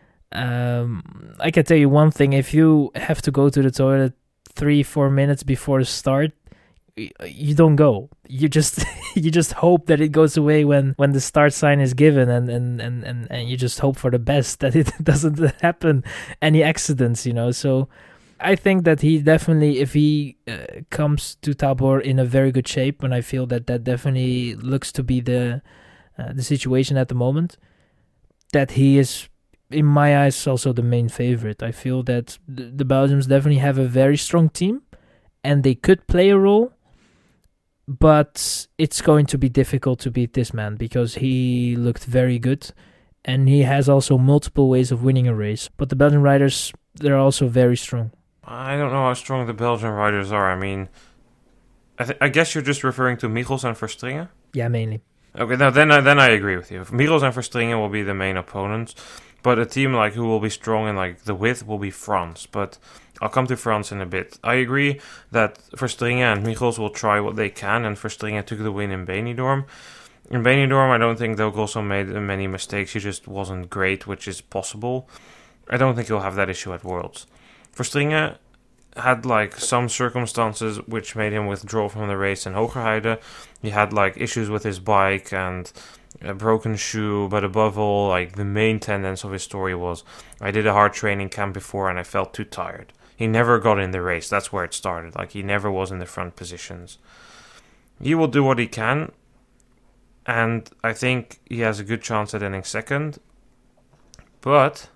um, I can tell you one thing: if you have to go to the toilet three four minutes before the start, you don't go. You just you just hope that it goes away when, when the start sign is given, and, and, and, and, and you just hope for the best that it doesn't happen any accidents, you know. So I think that he definitely, if he uh, comes to Tabor in a very good shape, and I feel that that definitely looks to be the uh, the situation at the moment, that he is, in my eyes, also the main favorite. I feel that the, the Belgians definitely have a very strong team, and they could play a role. But it's going to be difficult to beat this man because he looked very good and he has also multiple ways of winning a race. But the Belgian riders, they're also very strong. I don't know how strong the Belgian riders are. I mean, I, th- I guess you're just referring to Michels and Verstringen? Yeah, mainly. Okay, now then I, then I agree with you. Michels and Verstringen will be the main opponents. But a team like who will be strong in like the width will be France. But I'll come to France in a bit. I agree that Verstringen and Michels will try what they can, and Verstringen took the win in Benidorm. In Benidorm, I don't think Del Grosso made many mistakes. He just wasn't great, which is possible. I don't think he'll have that issue at Worlds. Verstringen had like some circumstances which made him withdraw from the race in Hogerheide. He had like issues with his bike and a broken shoe, but above all, like the main tendency of his story was, I did a hard training camp before and I felt too tired. He never got in the race. That's where it started. Like he never was in the front positions. He will do what he can, and I think he has a good chance at ending second. But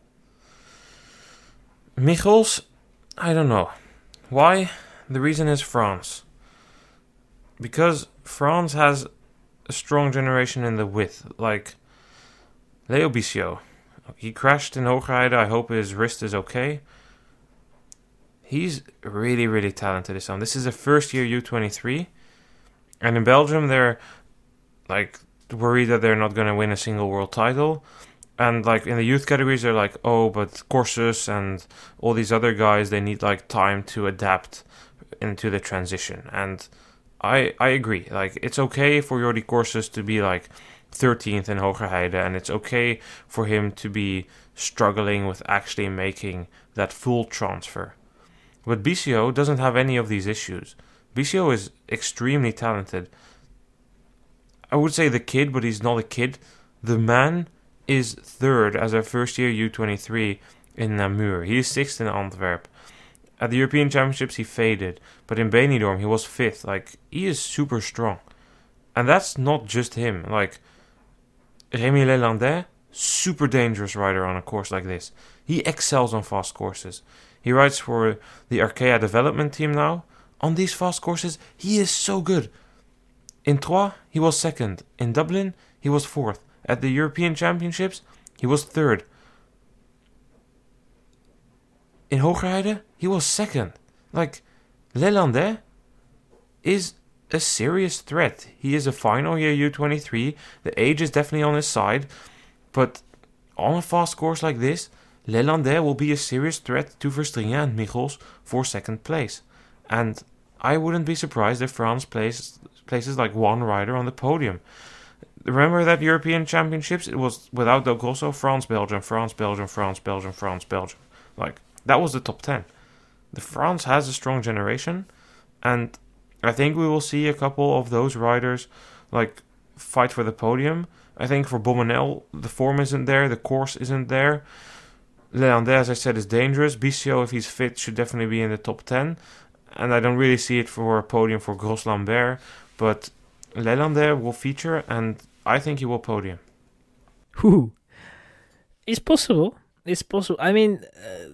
Michels, I don't know. Why? The reason is France. Because France has a strong generation in the width. Like Leo Bissiot. He crashed in Hogerheide. I hope his wrist is okay. he's really, really talented, his son. This is a first-year U twenty-three. And in Belgium, they're, like, worried that they're not going to win a single world title. And, like, in the youth categories, they're like, oh, but Corsus and all these other guys, they need, like, time to adapt into the transition. And I I agree. Like, it's okay for Jordi Corsus to be, like, thirteenth in Hogerheide. And it's okay for him to be struggling with actually making that full transfer. But B C O doesn't have any of these issues. B C O is extremely talented. I would say the kid, but he's not a kid. The man is third as a first-year U twenty-three in Namur. He is sixth in Antwerp. At the European Championships, he faded. But in Benidorm, he was fifth. Like, he is super strong. And that's not just him. Like, Rémi Lelandais, super dangerous rider on a course like this. He excels on fast courses. He rides for the Arkea development team now. On these fast courses, he is so good. In Troyes, he was second. In Dublin, he was fourth. At the European Championships, he was third. In Hogerheide, he was second. Like, Lelandais is a serious threat. He is a final year U twenty-three. The age is definitely on his side. But on a fast course like this, Lelandais will be a serious threat to Verstringen and Michels for second place. And I wouldn't be surprised if France places, places like one rider on the podium. Remember that European Championships? It was without Del Grosso, France, Belgium, France, Belgium, France, Belgium, France, Belgium. Like, that was the top ten. The France has a strong generation, and I think we will see a couple of those riders, like, fight for the podium. I think for Beaumenel, the form isn't there, the course isn't there. Lelandais, as I said, is dangerous. B C O, if he's fit, should definitely be in the top ten. And I don't really see it for a podium for Gros Lambert, but Lelandais will feature, and I think he will podium. Whew. It's possible. It's possible. I mean, uh,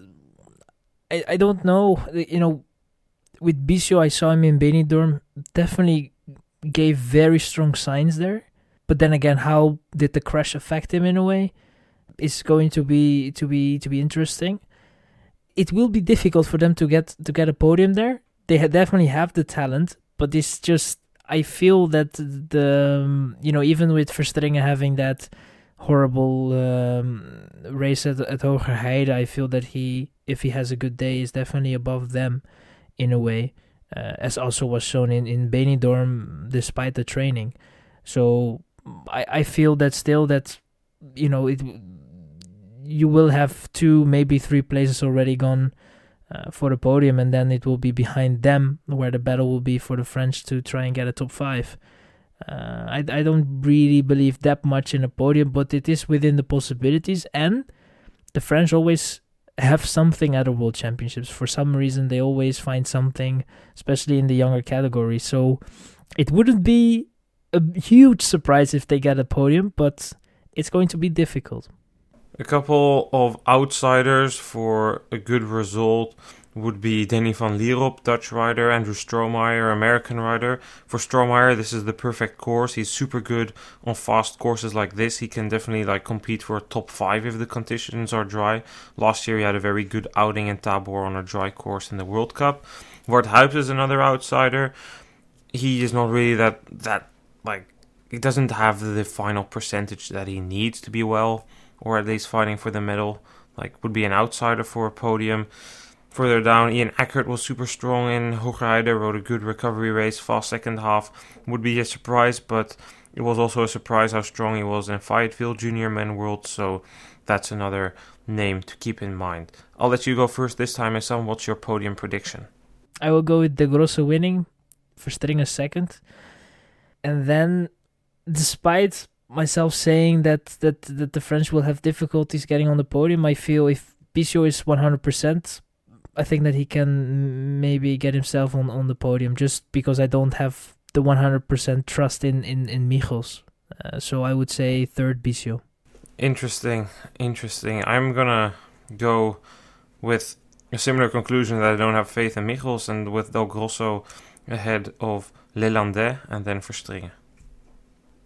I, I don't know. You know, with B C O, I saw him in Benidorm. Definitely gave very strong signs there. But then again, how did the crash affect him in a way? It's going to be to be to be interesting. It will be difficult for them to get to get a podium there. They ha- definitely have the talent, but it's just, I feel that the um, you know, even with Verstringen having that horrible um, race at at Hogerheide, I feel that he, if he has a good day, is definitely above them in a way, uh, as also was shown in in Benidorm despite the training. So I I feel that still that, you know, it you will have two, maybe three places already gone uh, for the podium, and then it will be behind them where the battle will be for the French to try and get a top five. Uh, I, I don't really believe that much in a podium, but it is within the possibilities, and the French always have something at the World Championships. For some reason, they always find something, especially in the younger category. So it wouldn't be a huge surprise if they get a podium, but it's going to be difficult. A couple of outsiders for a good result would be Denny van Lierop, Dutch rider, Andrew Strohmeyer, American rider. For Strohmeyer, this is the perfect course. He's super good on fast courses like this. He can definitely like compete for a top five if the conditions are dry. Last year he had a very good outing in Tabor on a dry course in the World Cup. Wout Huijps is another outsider. He is not really that, that like, he doesn't have the final percentage that he needs to be well, or at least fighting for the medal. Like, would be an outsider for a podium. Further down, Ian Eckert was super strong in Hogerheide, rode a good recovery race, fast second half. Would be a surprise, but it was also a surprise how strong he was in Fayetteville Junior Men World, so that's another name to keep in mind. I'll let you go first this time, Essam. What's your podium prediction? I will go with De Grosse winning, Verstringen second. And then, despite myself saying that, that that the French will have difficulties getting on the podium, I feel if B C O is one hundred percent, I think that he can maybe get himself on, on the podium, just because I don't have the one hundred percent trust in, in, in Michels. Uh, so I would say third B C O. Interesting, interesting. I'm gonna go with a similar conclusion that I don't have faith in Michels, and with Del Grosso ahead of Lelandais and then Verstringen.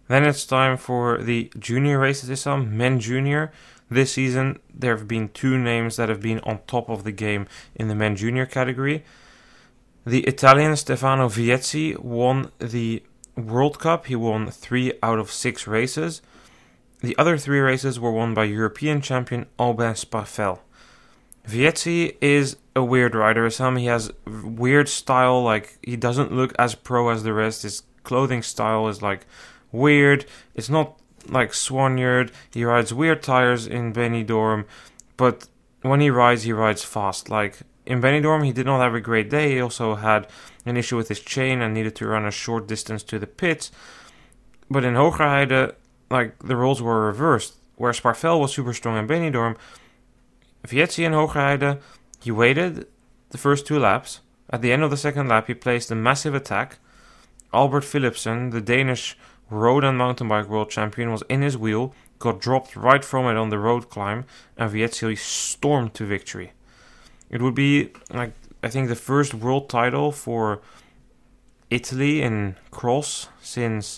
Then it's time for the junior races, Issam, men junior. This season, there have been two names that have been on top of the game in the men junior category. The Italian Stefano Viezzi won the World Cup. He won three out of six races. The other three races were won by European champion Aubin Sparfel. Viezzi is a weird rider, Issam. He has weird style, like he doesn't look as pro as the rest. His clothing style is like weird. It's not like Swanyard. He rides weird tires in Benidorm, but when he rides, he rides fast. Like in Benidorm, he did not have a great day. He also had an issue with his chain and needed to run a short distance to the pits. But in Hoogerheide, like the roles were reversed. Where Sparfel was super strong in Benidorm, Viezzi in Hoogerheide, he waited the first two laps. At the end of the second lap, he placed a massive attack. Albert Philipsen, the Danish road and mountain bike world champion, was in his wheel, got dropped right from it on the road climb, and Viezzi stormed to victory. It would be, like, I think the first world title for Italy in cross since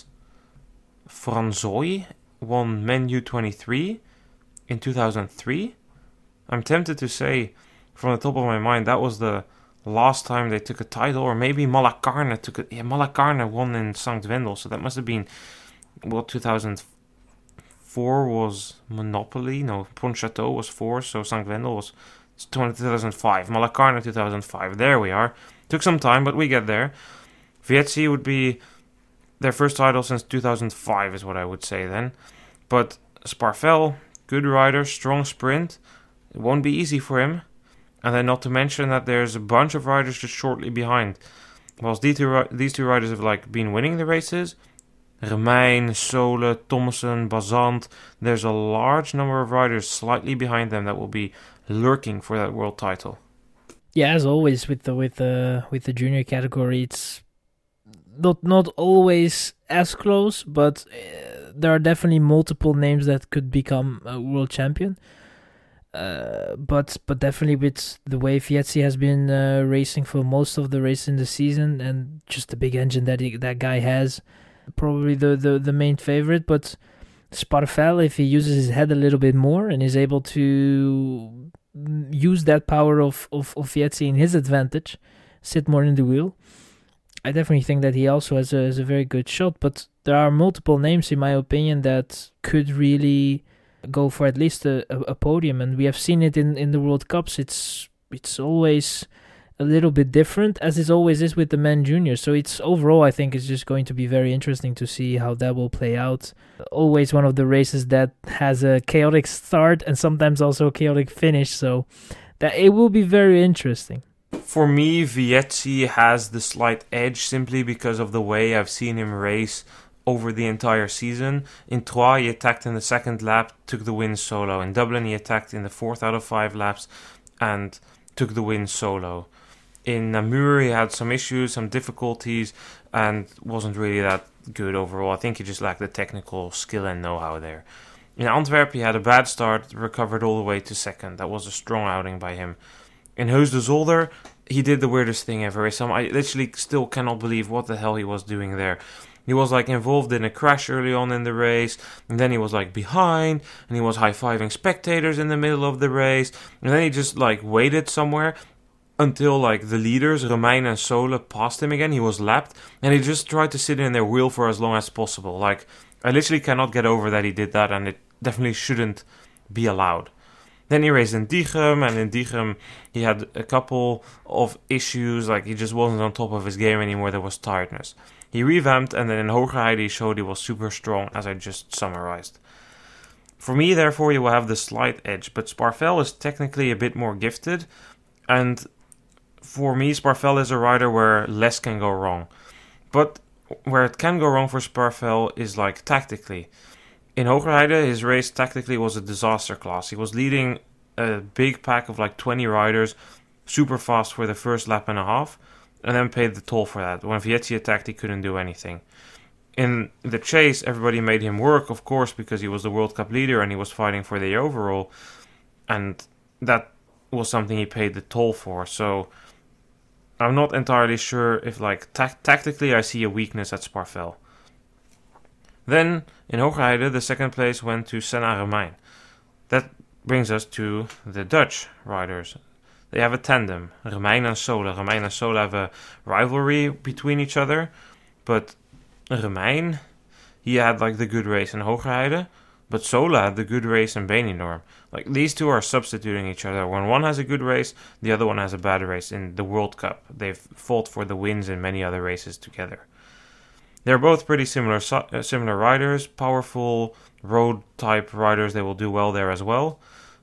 Franzoi won Men U twenty-three in two thousand three. I'm tempted to say, from the top of my mind, that was the last time they took a title, or maybe Malacarne took it. Yeah, Malacarne won in Sankt Wendel, so that must have been, well, two thousand four was Monopoly. No, Pontchâteau was four, so Sankt Wendel was two thousand five. Malacarne two thousand five. There we are. Took some time, but we get there. Viezzi would be their first title since two thousand five, is what I would say then. But Sparfel, good rider, strong sprint. It won't be easy for him. And then not to mention that there's a bunch of riders just shortly behind. Whilst these two, these two riders have like been winning the races, Remijn, Sole, Thomason, Bazant, there's a large number of riders slightly behind them that will be lurking for that world title. Yeah, as always with the with the with the junior category, it's not not always as close, but uh, there are definitely multiple names that could become a world champion. Uh, but but definitely with the way Viezzi has been uh, racing for most of the race in the season, and just the big engine that he, that guy has, probably the, the, the main favorite. But Sparfel, if he uses his head a little bit more and is able to use that power of, of, of Viezzi in his advantage, sit more in the wheel, I definitely think that he also has a, has a very good shot. But there are multiple names, in my opinion, that could really go for at least a, a, a podium, and we have seen it in, in the World Cups. It's it's always a little bit different, as it always is with the men juniors. So it's overall, I think, it's just going to be very interesting to see how that will play out. Always one of the races that has a chaotic start and sometimes also a chaotic finish. So that it will be very interesting. For me, Viezzi has the slight edge simply because of the way I've seen him race over the entire season. In Troyes, he attacked in the second lap, took the win solo. In Dublin, he attacked in the fourth out of five laps and took the win solo. In Namur, he had some issues, some difficulties, and wasn't really that good overall. I think he just lacked the technical skill and know-how there. In Antwerp, he had a bad start, recovered all the way to second. That was a strong outing by him. In Heus de Zolder, he did the weirdest thing ever. I literally still cannot believe what the hell he was doing there. He was like involved in a crash early on in the race, and then he was like behind, and he was high-fiving spectators in the middle of the race, and then he just like waited somewhere until like the leaders, Remijn and Sole, passed him again. He was lapped, and he just tried to sit in their wheel for as long as possible. Like, I literally cannot get over that he did that, and it definitely shouldn't be allowed. Then he raced in Diegem, and in Diegem he had a couple of issues, like he just wasn't on top of his game anymore. There was tiredness. He revamped, and then in Hoogerheide he showed he was super strong, as I just summarized. For me, therefore, he will have the slight edge, but Sparfel is technically a bit more gifted, and for me, Sparfel is a rider where less can go wrong. But where it can go wrong for Sparfel is like tactically. In Hoogerheide, his race tactically was a disaster class. He was leading a big pack of like twenty riders, super fast for the first lap and a half, and then paid the toll for that. When Viezzi attacked, he couldn't do anything. In the chase, everybody made him work, of course, because he was the World Cup leader and he was fighting for the overall. And that was something he paid the toll for. So I'm not entirely sure if, like, ta- tactically I see a weakness at Sparfel. Then, in Hogerheide, the second place went to Senna Romein. That brings us to the Dutch riders. They have a tandem, Romein and Sola. Romein and Sola have a rivalry between each other, but Romein, he had like the good race in Hogerheide, but Sola had the good race in Benidorm. Like, these two are substituting each other. When one has a good race, the other one has a bad race in the World Cup. They've fought for the wins in many other races together. They're both pretty similar uh, similar riders, powerful road-type riders. They will do well there as well.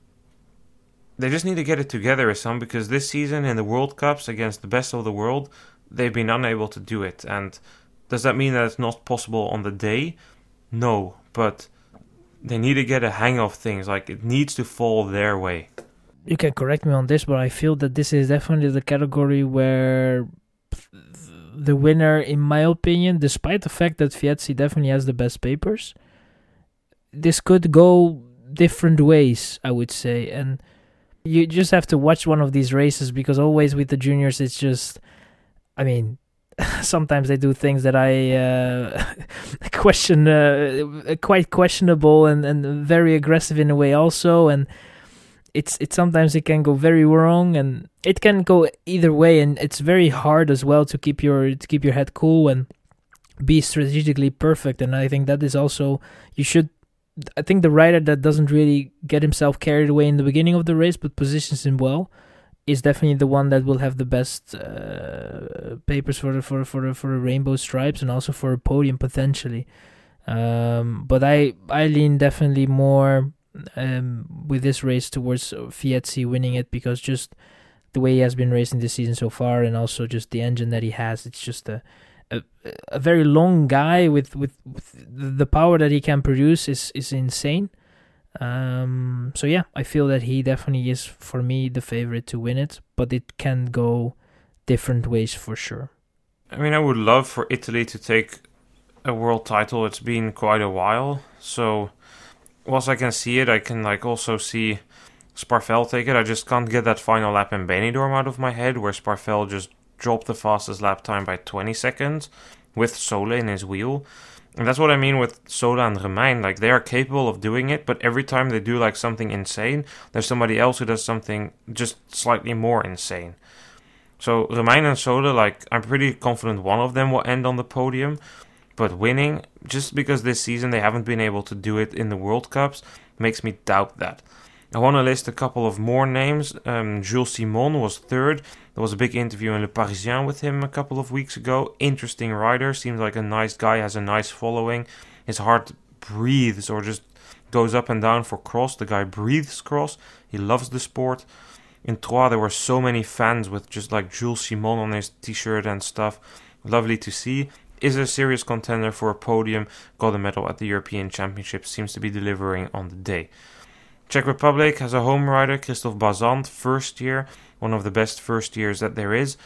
They just need to get it together with some, because this season in the World Cups against the best of the world, they've been unable to do it. And does that mean that it's not possible on the day? No, but they need to get a hang of things. Like, it needs to fall their way. You can correct me on this, but I feel that this is definitely the category where the winner, in my opinion, despite the fact that Fietzi definitely has the best papers, this could go different ways, I would say. And you just have to watch one of these races, because always with the juniors, it's just, I mean, sometimes they do things that I uh, question, uh, quite questionable and, and very aggressive in a way also. And it's it sometimes it can go very wrong, and it can go either way. And it's very hard as well to keep your to keep your head cool and be strategically perfect. And I think that is also, you should, I think the rider that doesn't really get himself carried away in the beginning of the race but positions him well is definitely the one that will have the best uh, papers for the, for for the, for the rainbow stripes, and also for a podium potentially. Um, but I I lean definitely more um, with this race towards Fietzi winning it, because just the way he has been racing this season so far, and also just the engine that he has, it's just a a, a very long guy with, with, with the power that he can produce is is insane. Um, so yeah, I feel that he definitely is, for me, the favorite to win it, but it can go different ways for sure. I mean, I would love for Italy to take a world title. It's been quite a while, so whilst I can see it, I can like also see Sparvel take it. I just can't get that final lap in Benidorm out of my head, where Sparvel just dropped the fastest lap time by twenty seconds with Sola in his wheel. And that's what I mean with Sola and Romein. Like, they are capable of doing it, but every time they do like something insane, there's somebody else who does something just slightly more insane. So Romein and Sola, like, I'm pretty confident one of them will end on the podium, but winning, just because this season they haven't been able to do it in the World Cups, makes me doubt that. I want to list a couple of more names. Um, Jules Simon was third. There was a big interview in Le Parisien with him a couple of weeks ago. Interesting rider. Seems like a nice guy. Has a nice following. His heart breathes or just goes up and down for cross. The guy breathes cross. He loves the sport. In Troyes, there were so many fans with just like Jules Simon on his t-shirt and stuff. Lovely to see. Is a serious contender for a podium. Got a medal at the European Championship. Seems to be delivering on the day. Czech Republic has a home rider, Christophe Bazant, first year, one of the best first years that there is.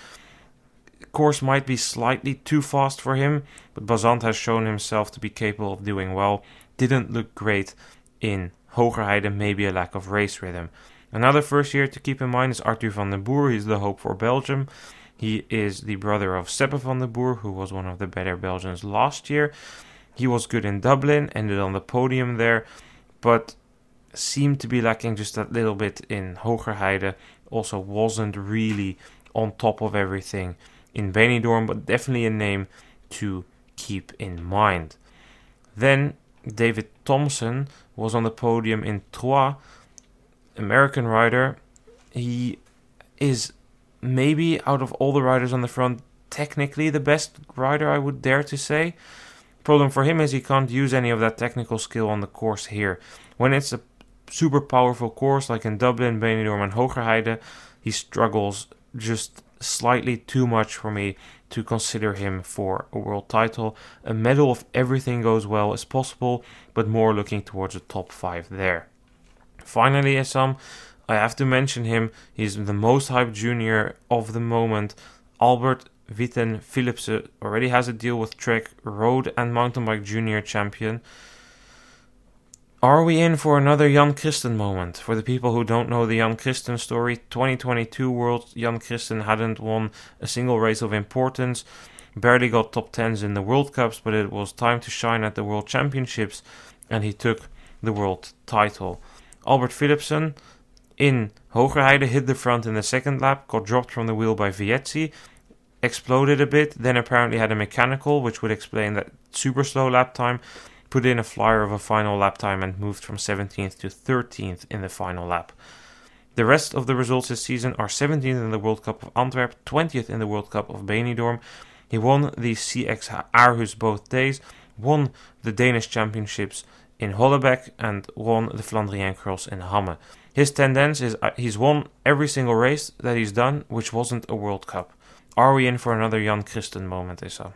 Course might be slightly too fast for him, but Bazant has shown himself to be capable of doing well. Didn't look great in Hogerheide, maybe a lack of race rhythm. Another first year to keep in mind is Arthur van den Boer. He's the hope for Belgium. He is the brother of Seppe van den Boer, who was one of the better Belgians last year. He was good in Dublin, ended on the podium there, but seemed to be lacking just that little bit in Hogerheide. Also wasn't really on top of everything in Benidorm, but definitely a name to keep in mind. Then David Thompson was on the podium in Troyes, American rider. He is maybe out of all the riders on the front technically the best rider, I would dare to say. Problem for him is he can't use any of that technical skill on the course here. When it's a super powerful course like in Dublin, Benidorm and Hogerheide, he struggles just slightly too much for me to consider him for a world title. A medal if everything goes well is possible, but more looking towards the top five there. Finally, Essam, I have to mention him. He's the most hyped junior of the moment. Albert Witten Philipsen already has a deal with Trek, road and mountain bike junior champion. Are we in for another Jan Christen moment? For the people who don't know the Jan Christen story, twenty twenty-two World, Jan Christen hadn't won a single race of importance. barely got top tens in the World Cups, but it was time to shine at the World Championships, and he took the world title. Albert Philipsen in Hoogerheide hit the front in the second lap, got dropped from the wheel by Vietzi, exploded a bit, then apparently had a mechanical, which would explain that super slow lap time, put in a flyer of a final lap time and moved from seventeenth to thirteenth in the final lap. The rest of the results this season are seventeenth in the World Cup of Antwerp, twentieth in the World Cup of Benidorm. He won the C X Aarhus both days, won the Danish Championships in Hollebeck, and won the Flandrien Cross in Hamme. His tendency is uh, he's won every single race that he's done, which wasn't a World Cup. Are we in for another Jan Christen moment, Issa?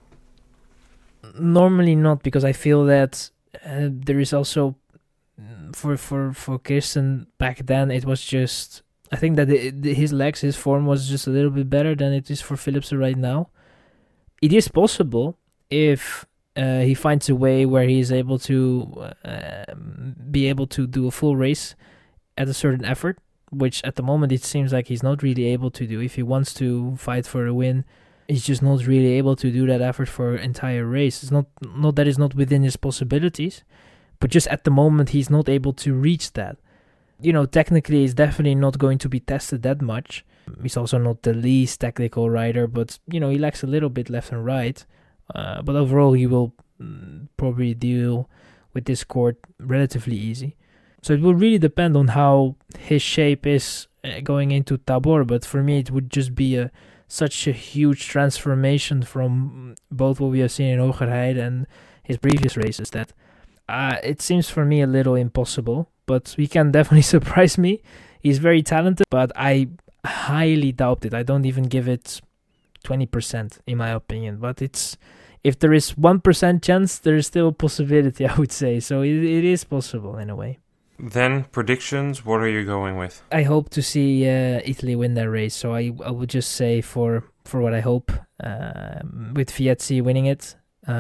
Normally not, because I feel that uh, there is also for for for Christen back then it was just I think that the, the, his legs, his form was just a little bit better than it is for Philipsen right now. It is possible if uh, he finds a way where he is able to uh, be able to do a full race at a certain effort, which at the moment it seems like he's not really able to do. If he wants to fight for a win, he's just not really able to do that effort for an entire race. It's not not that it's not within his possibilities, but just at the moment he's not able to reach that. You know, technically he's definitely not going to be tested that much. He's also not the least technical rider, but, you know, he lacks a little bit left and right. Uh, but overall he will mm, probably deal with this court relatively easy. So it will really depend on how his shape is uh, going into Tabor. But for me, it would just be a such a huge transformation from both what we have seen in Hoogerheide and his previous races that uh, it seems for me a little impossible. But he can definitely surprise me. He's very talented, but I highly doubt it. I don't even give it twenty percent in my opinion. But it's if there is one percent chance, there is still a possibility, I would say. So it, it is possible in a way. Then, predictions, what are you going with? I hope to see uh, Italy win that race. So I, I would just say for, for what I hope, uh, with Vietzi winning it,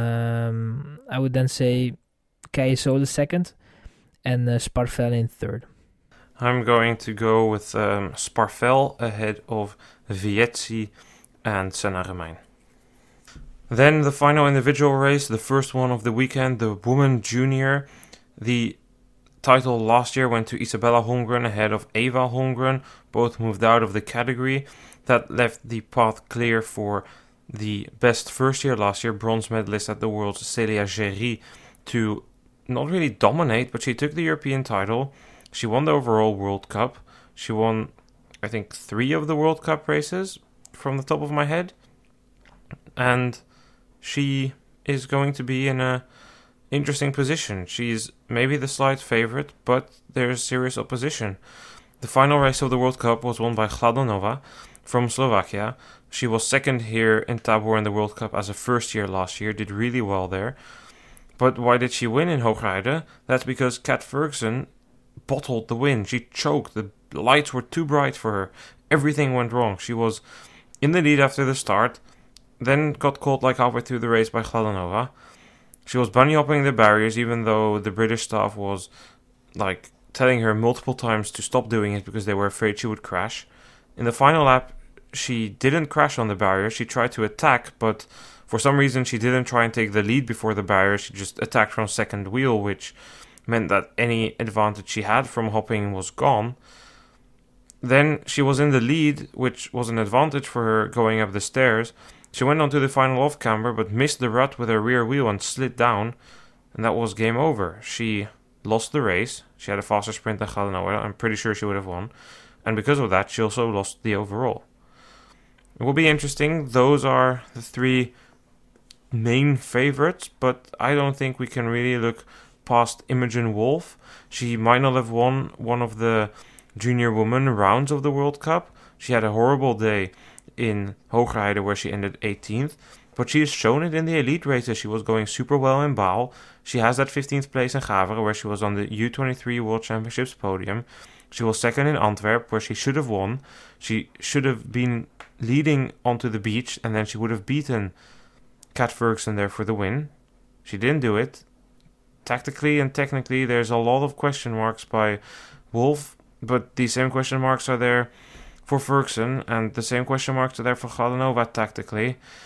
um, I would then say K S O the second and uh, Sparvel in third. I'm going to go with um, Sparvel ahead of Vietzi and Senna Romein. Then the final individual race, the first one of the weekend, the Women Junior. The title last year went to Isabella Holmgren ahead of Eva Holmgren. Both moved out of the category. That left the path clear for the best first year last year, bronze medalist at the Worlds, Celia Géry, to not really dominate, but she took the European title. She won the overall World Cup. She won, I think, three of the World Cup races from the top of my head. And she is going to be in a interesting position. She's maybe the slight favorite, but there's serious opposition. The final race of the World Cup was won by Chladonova from Slovakia. She was second here in Tabor in the World Cup as a first year last year, did really well there. But why did she win in Hoogerheide? That's because Kat Ferguson bottled the win. She choked. The lights were too bright for her. Everything went wrong. She was in the lead after the start, then got caught like halfway through the race by Chladonova. She was bunny hopping the barriers, even though the British staff was like telling her multiple times to stop doing it because they were afraid she would crash. In the final lap, she didn't crash on the barrier. She tried to attack, but for some reason she didn't try and take the lead before the barrier. She just attacked from second wheel, which meant that any advantage she had from hopping was gone. Then she was in the lead, which was an advantage for her going up the stairs. She went on to the final off-camber, but missed the rut with her rear wheel and slid down, and that was game over. She lost the race. She had a faster sprint than Chladonova. I'm pretty sure she would have won. And because of that, she also lost the overall. It will be interesting. Those are the three main favorites, but I don't think we can really look past Imogen Wolf. She might not have won one of the junior women rounds of the World Cup. She had a horrible day in Hoogerheide where she ended eighteenth, but she has shown it in the elite races. She was going super well in Baal. She has that fifteenth place in Gavere where she was on the U twenty-three World Championships podium. She was second in Antwerp where she should have won. She should have been leading onto the beach and then she would have beaten Kat Ferguson there for the win. She didn't do it. Tactically and technically there's a lot of question marks by Wolf, but these same question marks are there for Ferguson, and the same question marks are there for Chladonova tactically.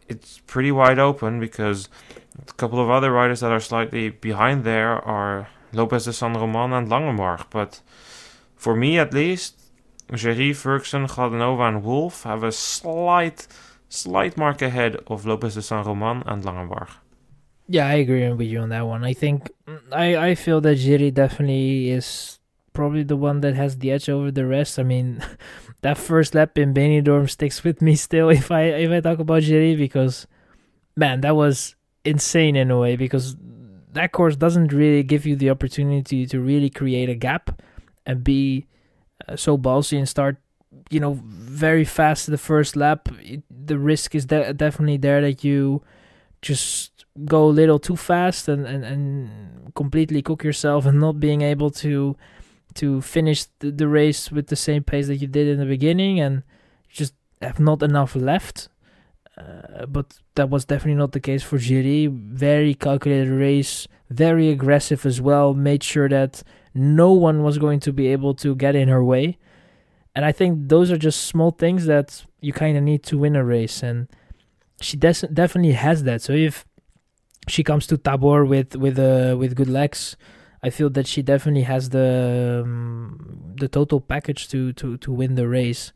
it's pretty wide open because a couple of other riders that are slightly behind there are Lopez de San Roman and Langemark. But for me at least, Géry, Ferguson, Gladenova and Wolf have a slight, slight mark ahead of Lopez de San Roman and Langemark. Yeah, I agree with you on that one. I think I, I feel that Géry definitely is probably the one that has the edge over the rest. I mean, that first lap in Benidorm sticks with me still if I if I talk about Géry, because man, that was insane in a way, because that course doesn't really give you the opportunity to really create a gap and be uh, so ballsy and start, you know, very fast the first lap. It, the risk is de- definitely there that you just go a little too fast and, and, and completely cook yourself and not being able to to finish the, the race with the same pace that you did in the beginning, and just have not enough left. Uh, but that was definitely not the case for Géry. Very calculated race, very aggressive as well, made sure that no one was going to be able to get in her way. And I think those are just small things that you kind of need to win a race, and she des- definitely has that. So if she comes to Tabor with with uh, with good legs, I feel that she definitely has the um, the total package to, to, to win the race.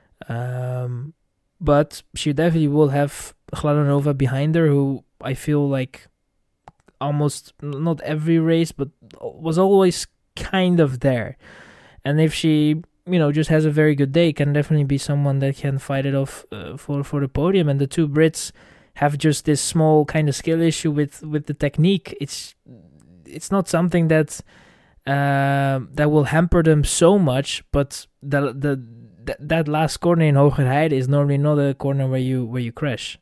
Um, but she definitely will have Gladenova behind her, who I feel like almost not every race, but was always kind of there. And if she, you know, just has a very good day, can definitely be someone that can fight it off uh, for for the podium. And the two Brits have just this small kind of skill issue with, with the technique. It's it's not something that uh, that will hamper them so much, but the the th- that last corner in Hogerheide is normally not a corner where you where you crash.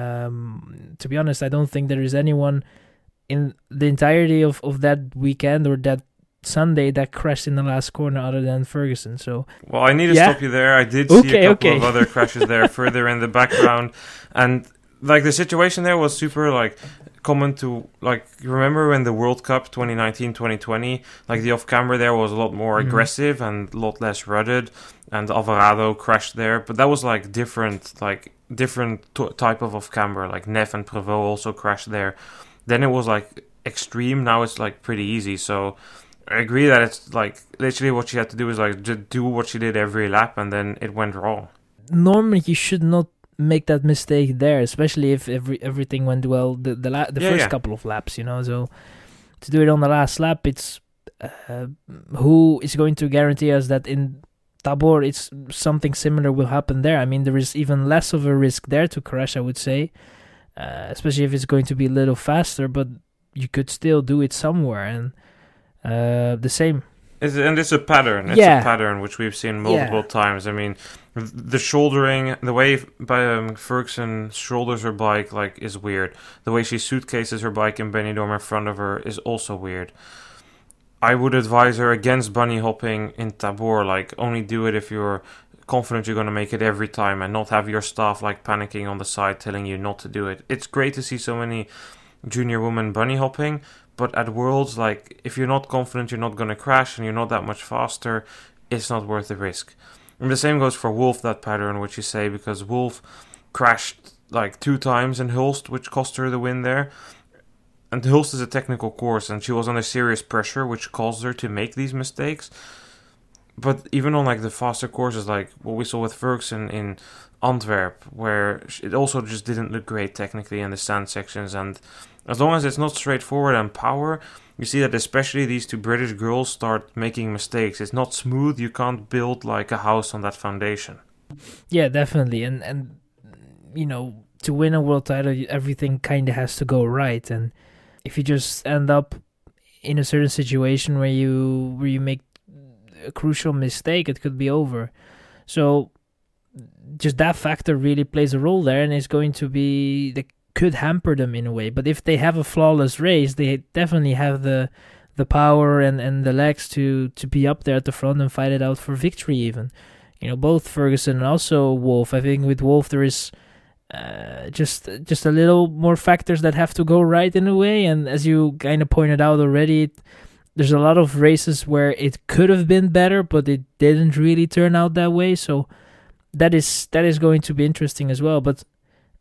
Um, to be honest, I don't think there is anyone in the entirety of, of that weekend or that Sunday that crashed in the last corner other than Ferguson. So well, I need to yeah. stop you there. I did okay, see a couple okay. of other crashes there further in the background, and like the situation there was super like common to, like, you remember when the World Cup twenty nineteen twenty twenty, like the off camera there was a lot more mm-hmm. aggressive and a lot less rutted, and Alvarado crashed there, but that was like different, like different t- type of off camera. Like Neff and Prevot also crashed there. Then it was like extreme. Now it's like pretty easy. So I agree that it's like literally what she had to do is like just do what she did every lap, and then it went wrong. Normally you should not make that mistake there, especially if every everything went well the the, la- the yeah, first yeah. couple of laps, you know. So to do it on the last lap, it's uh, who is going to guarantee us that in Tabor it's something similar will happen there? I mean, there is even less of a risk there to crash, I would say, uh, especially if it's going to be a little faster, but you could still do it somewhere. And uh, the same. It's, and it's a pattern. It's yeah. a pattern which we've seen multiple yeah. times. I mean, the shouldering, the way um, Ferguson shoulders her bike, like, is weird. The way she suitcases her bike in Benidorm in front of her is also weird. I would advise her against bunny hopping in Tabor. Like, only do it if you're confident you're going to make it every time, and not have your staff like panicking on the side telling you not to do it. It's great to see so many junior women bunny hopping, but at Worlds, like, if you're not confident you're not going to crash and you're not that much faster, it's not worth the risk. And the same goes for Wolf, that pattern, which you say, because Wolf crashed like two times in Hulst, which cost her the win there. And Hulst is a technical course, and she was under serious pressure, which caused her to make these mistakes. But even on like the faster courses, like what we saw with Ferguson in Antwerp, where it also just didn't look great technically in the sand sections, and as long as it's not straightforward and power, you see that especially these two British girls start making mistakes. It's not smooth. You can't build like a house on that foundation. Yeah, definitely. And, and you know, to win a world title, everything kind of has to go right. And if you just end up in a certain situation where you where you make a crucial mistake, it could be over. So just that factor really plays a role there, and it's going to be the could hamper them in a way. But if they have a flawless race, they definitely have the the power and, and the legs to, to be up there at the front and fight it out for victory even. You know, both Ferguson and also Wolf. I think with Wolf there is uh, just just a little more factors that have to go right in a way. And as you kind of pointed out already, it, there's a lot of races where it could have been better, but it didn't really turn out that way. So that is that is going to be interesting as well. But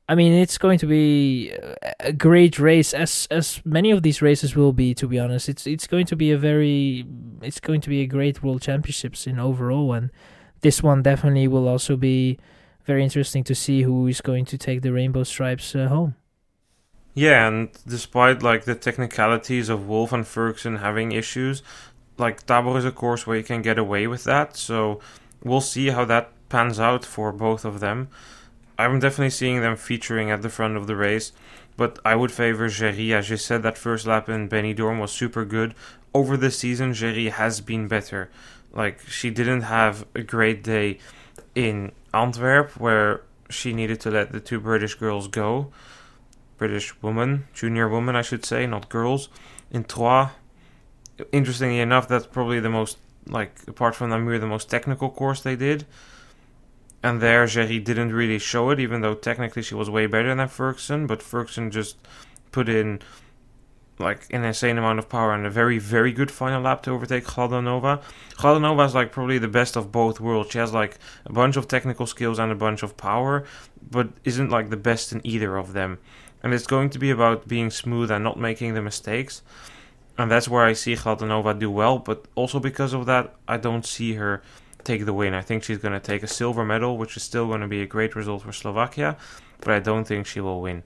I mean, it's going to be a great race, as as many of these races will be. To be honest, it's it's going to be a very, it's going to be a great World Championships in overall, and this one definitely will also be very interesting to see who is going to take the rainbow stripes uh, home. Yeah, and despite like the technicalities of Wolf and Ferguson having issues, like Tabor is a course where you can get away with that. So we'll see how that pans out for both of them. I'm definitely seeing them featuring at the front of the race, but I would favor Géry. As you said, that first lap in Benidorm was super good. Over the season, Géry has been better. Like, she didn't have a great day in Antwerp, where she needed to let the two British girls go. British women, junior women, I should say, not girls. In Troyes, interestingly enough, that's probably the most, like, apart from Namur, the most technical course they did. And there, Géry didn't really show it, even though technically she was way better than Ferguson. But Ferguson just put in like an insane amount of power and a very, very good final lap to overtake Chladonova. Chladonova is like probably the best of both worlds. She has like a bunch of technical skills and a bunch of power, but isn't like the best in either of them. And it's going to be about being smooth and not making the mistakes. And that's where I see Chladonova do well. But also because of that, I don't see her take the win. I think she's going to take a silver medal, which is still going to be a great result for Slovakia, but I don't think she will win.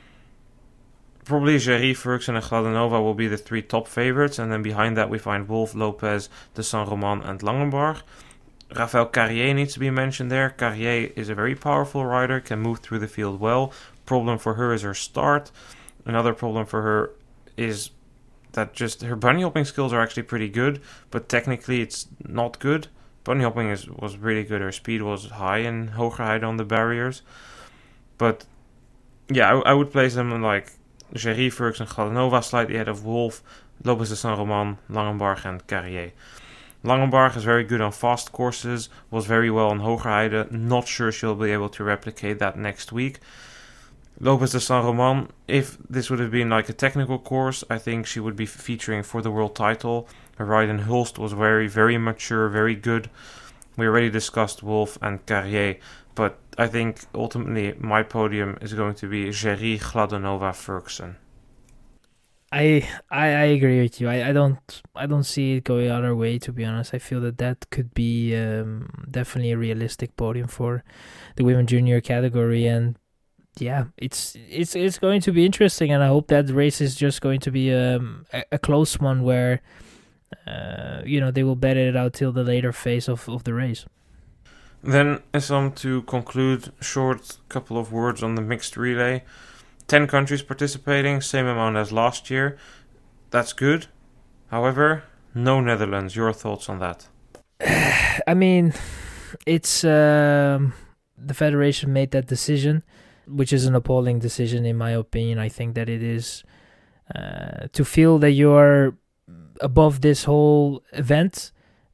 Probably Géry, Ferguson and Chladonova will be the three top favorites, and then behind that we find Wolf, Lopez, de Saint-Roman and Langenbarg. Raphael Carrier needs to be mentioned there. Carrier is a very powerful rider, can move through the field well. Problem for her is her start. Another problem for her is that just her bunny hopping skills are actually pretty good, but technically it's not good. Bunny hopping is, was really good. Her speed was high in Hogerheide on the barriers. But yeah, I, I would place them in like Géry, Ferguson, Chladonova slightly ahead of Wolf, Lopez de Saint-Roman, Langenbarg and Carrier. Langenbarg is very good on fast courses, was very well on Hogerheide. Not sure she'll be able to replicate that next week. Lopez de Saint-Roman, if this would have been like a technical course, I think she would be featuring for the world title. Her ride in Hulst was very, very mature, very good. We already discussed Wolf and Carrier, but I think ultimately my podium is going to be Géry, Chladonova, Ferguson. I, I I agree with you. I, I don't I don't see it going other way, to be honest. I feel that that could be um, definitely a realistic podium for the women junior category, and yeah, it's it's it's going to be interesting, and I hope that race is just going to be um, a, a close one where uh, you know they will bet it out till the later phase of, of the race. Then, Essam, to conclude, short couple of words on the mixed relay. Ten countries participating, same amount as last year. That's good. However, no Netherlands. Your thoughts on that? I mean, it's um, the federation made that decision, which is an appalling decision in my opinion. I think that it is uh, to feel that you're above this whole event.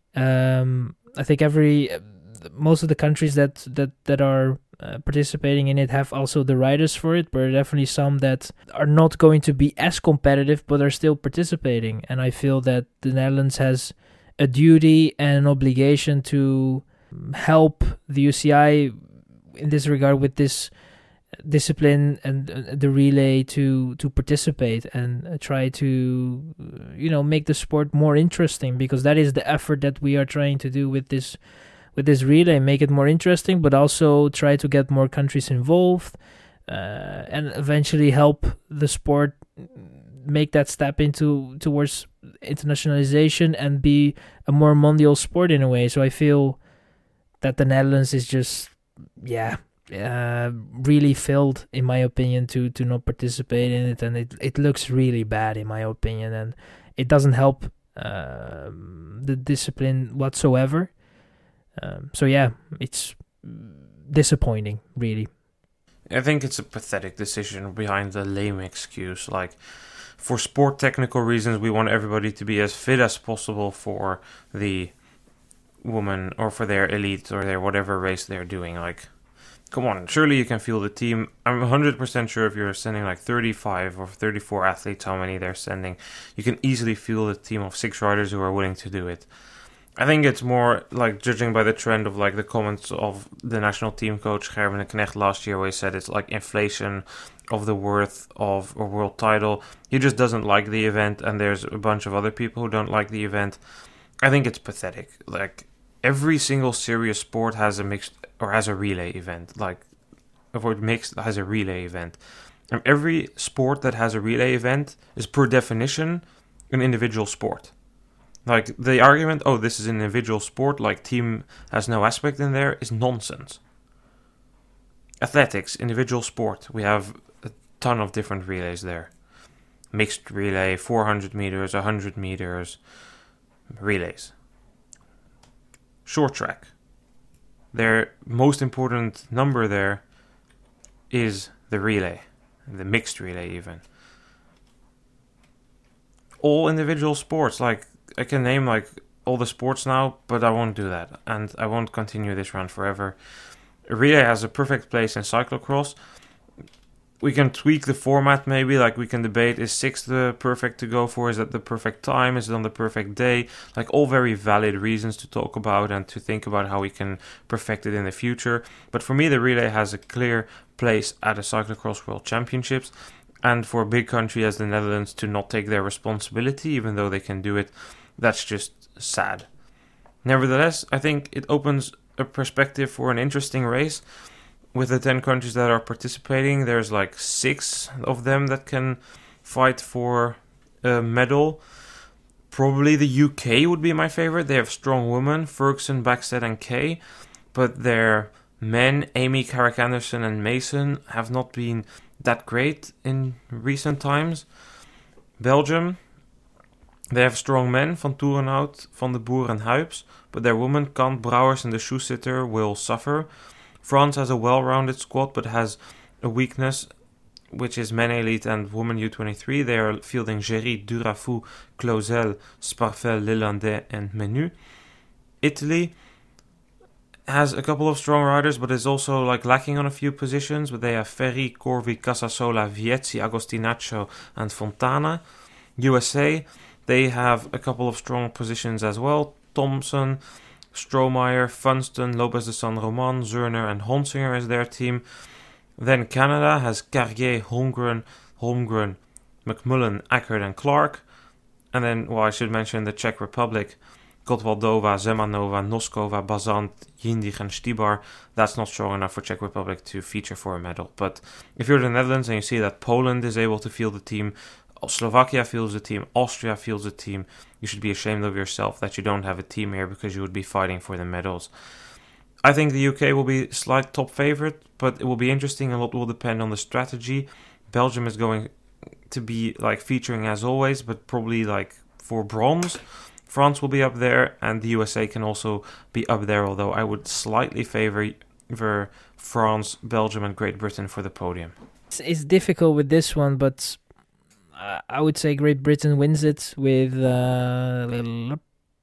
Um, I think every most of the countries that that that are uh, participating in it have also the riders for it, but there are definitely some that are not going to be as competitive, but are still participating. And I feel that the Netherlands has a duty and an obligation to help the U C I in this regard with this discipline and uh, the relay to to participate and uh, try to uh, you know make the sport more interesting, because that is the effort that we are trying to do with this with this relay, make it more interesting, but also try to get more countries involved uh, and eventually help the sport make that step into towards internationalization and be a more mondial sport in a way. So I feel that the Netherlands is just yeah uh, really failed in my opinion to to not participate in it, and it, it looks really bad in my opinion, and it doesn't help uh, the discipline whatsoever. Um, so yeah, it's disappointing, really. I think it's a pathetic decision behind the lame excuse. Like, for sport technical reasons, we want everybody to be as fit as possible for the woman or for their elite or their whatever race they're doing. Like, come on, surely you can field the team. I'm one hundred percent sure if you're sending like thirty-five or thirty-four athletes, how many they're sending, you can easily field a team of six riders who are willing to do it. I think it's more like judging by the trend of like the comments of the national team coach Gerben de Knecht last year, where he said it's like inflation of the worth of a world title. He just doesn't like the event, and there's a bunch of other people who don't like the event. I think it's pathetic. Like every single serious sport has a mixed or has a relay event. Like avoid mixed has a relay event. And every sport that has a relay event is per definition an individual sport. Like, the argument, oh, this is an individual sport, like team has no aspect in there, is nonsense. Athletics, individual sport. We have a ton of different relays there. Mixed relay, four hundred meters, one hundred meters, relays. Short track. Their most important number there is the relay, the mixed relay even. All individual sports, like, I can name like all the sports now, but I won't do that, and I won't continue this run forever. Relay has a perfect place in cyclocross. We can tweak the format maybe, like we can debate, is six the perfect to go for? Is that the perfect time? Is it on the perfect day? Like all very valid reasons to talk about and to think about how we can perfect it in the future. But for me, the relay has a clear place at the Cyclocross World Championships. And for a big country as the Netherlands to not take their responsibility, even though they can do it, that's just sad. Nevertheless, I think it opens a perspective for an interesting race. With the ten countries that are participating, there's like six of them that can fight for a medal. Probably the U K would be my favorite. They have strong women, Ferguson, Backstedt and Kay. But their men, Amy, Carrick Anderson and Mason, have not been that great in recent times. Belgium, they have strong men, Van Toerenhout, Van de Boer and Huips, but their women, Kant, Brouwers and the Shoesitter, will suffer. France has a well-rounded squad, but has a weakness, which is men elite and women U twenty-three. They are fielding Géry, Durafou, Clauzel, Sparvel, Lillandais and Menu. Italy has a couple of strong riders, but is also like lacking on a few positions. But they have Ferri, Corvi, Casasola, Viezzi, Agostinaccio, and Fontana. U S A, they have a couple of strong positions as well. Thompson, Strohmeyer, Funston, Lopez de San Roman, Zerner, and Honsinger is their team. Then Canada has Carrier, Holmgren, Holmgren, McMullen, Ackerd, and Clark. And then, well, I should mention the Czech Republic. Gottwaldova, Zemanova, Noskova, Bazant, Jindig and Stibar. That's not strong enough for Czech Republic to feature for a medal. But if you're the Netherlands and you see that Poland is able to field the team, Slovakia fields the team, Austria fields the team, you should be ashamed of yourself that you don't have a team here because you would be fighting for the medals. I think the U K will be slight top favorite, but it will be interesting. A lot will depend on the strategy. Belgium is going to be like featuring as always, but probably like for bronze. France will be up there, and the U S A can also be up there, although I would slightly favor for France, Belgium, and Great Britain for the podium. It's, it's difficult with this one, but uh, I would say Great Britain wins it with uh,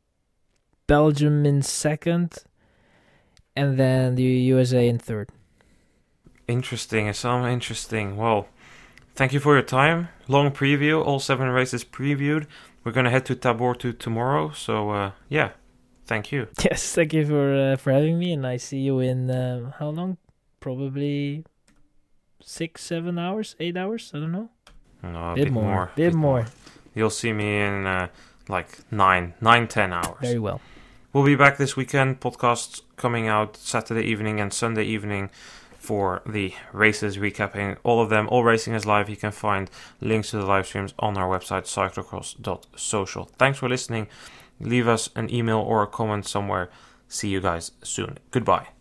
Belgium in second, and then the U S A in third. Interesting. It sounds interesting. Well, thank you for your time. Long preview, all seven races previewed. We're going to head to Tabor to tomorrow, so uh, yeah, thank you. Yes, thank you for uh, for having me, and I see you in, uh, how long? Probably six, seven hours, eight hours, I don't know. No, a bit, bit more, more. bit, bit more. more. You'll see me in uh, like nine, nine, ten hours. Very well. We'll be back this weekend, podcasts coming out Saturday evening and Sunday evening for the races, recapping all of them. All racing is live. You can find links to the live streams on our website, cyclocross dot social. Thanks for listening. Leave us an email or a comment somewhere. See you guys soon. Goodbye.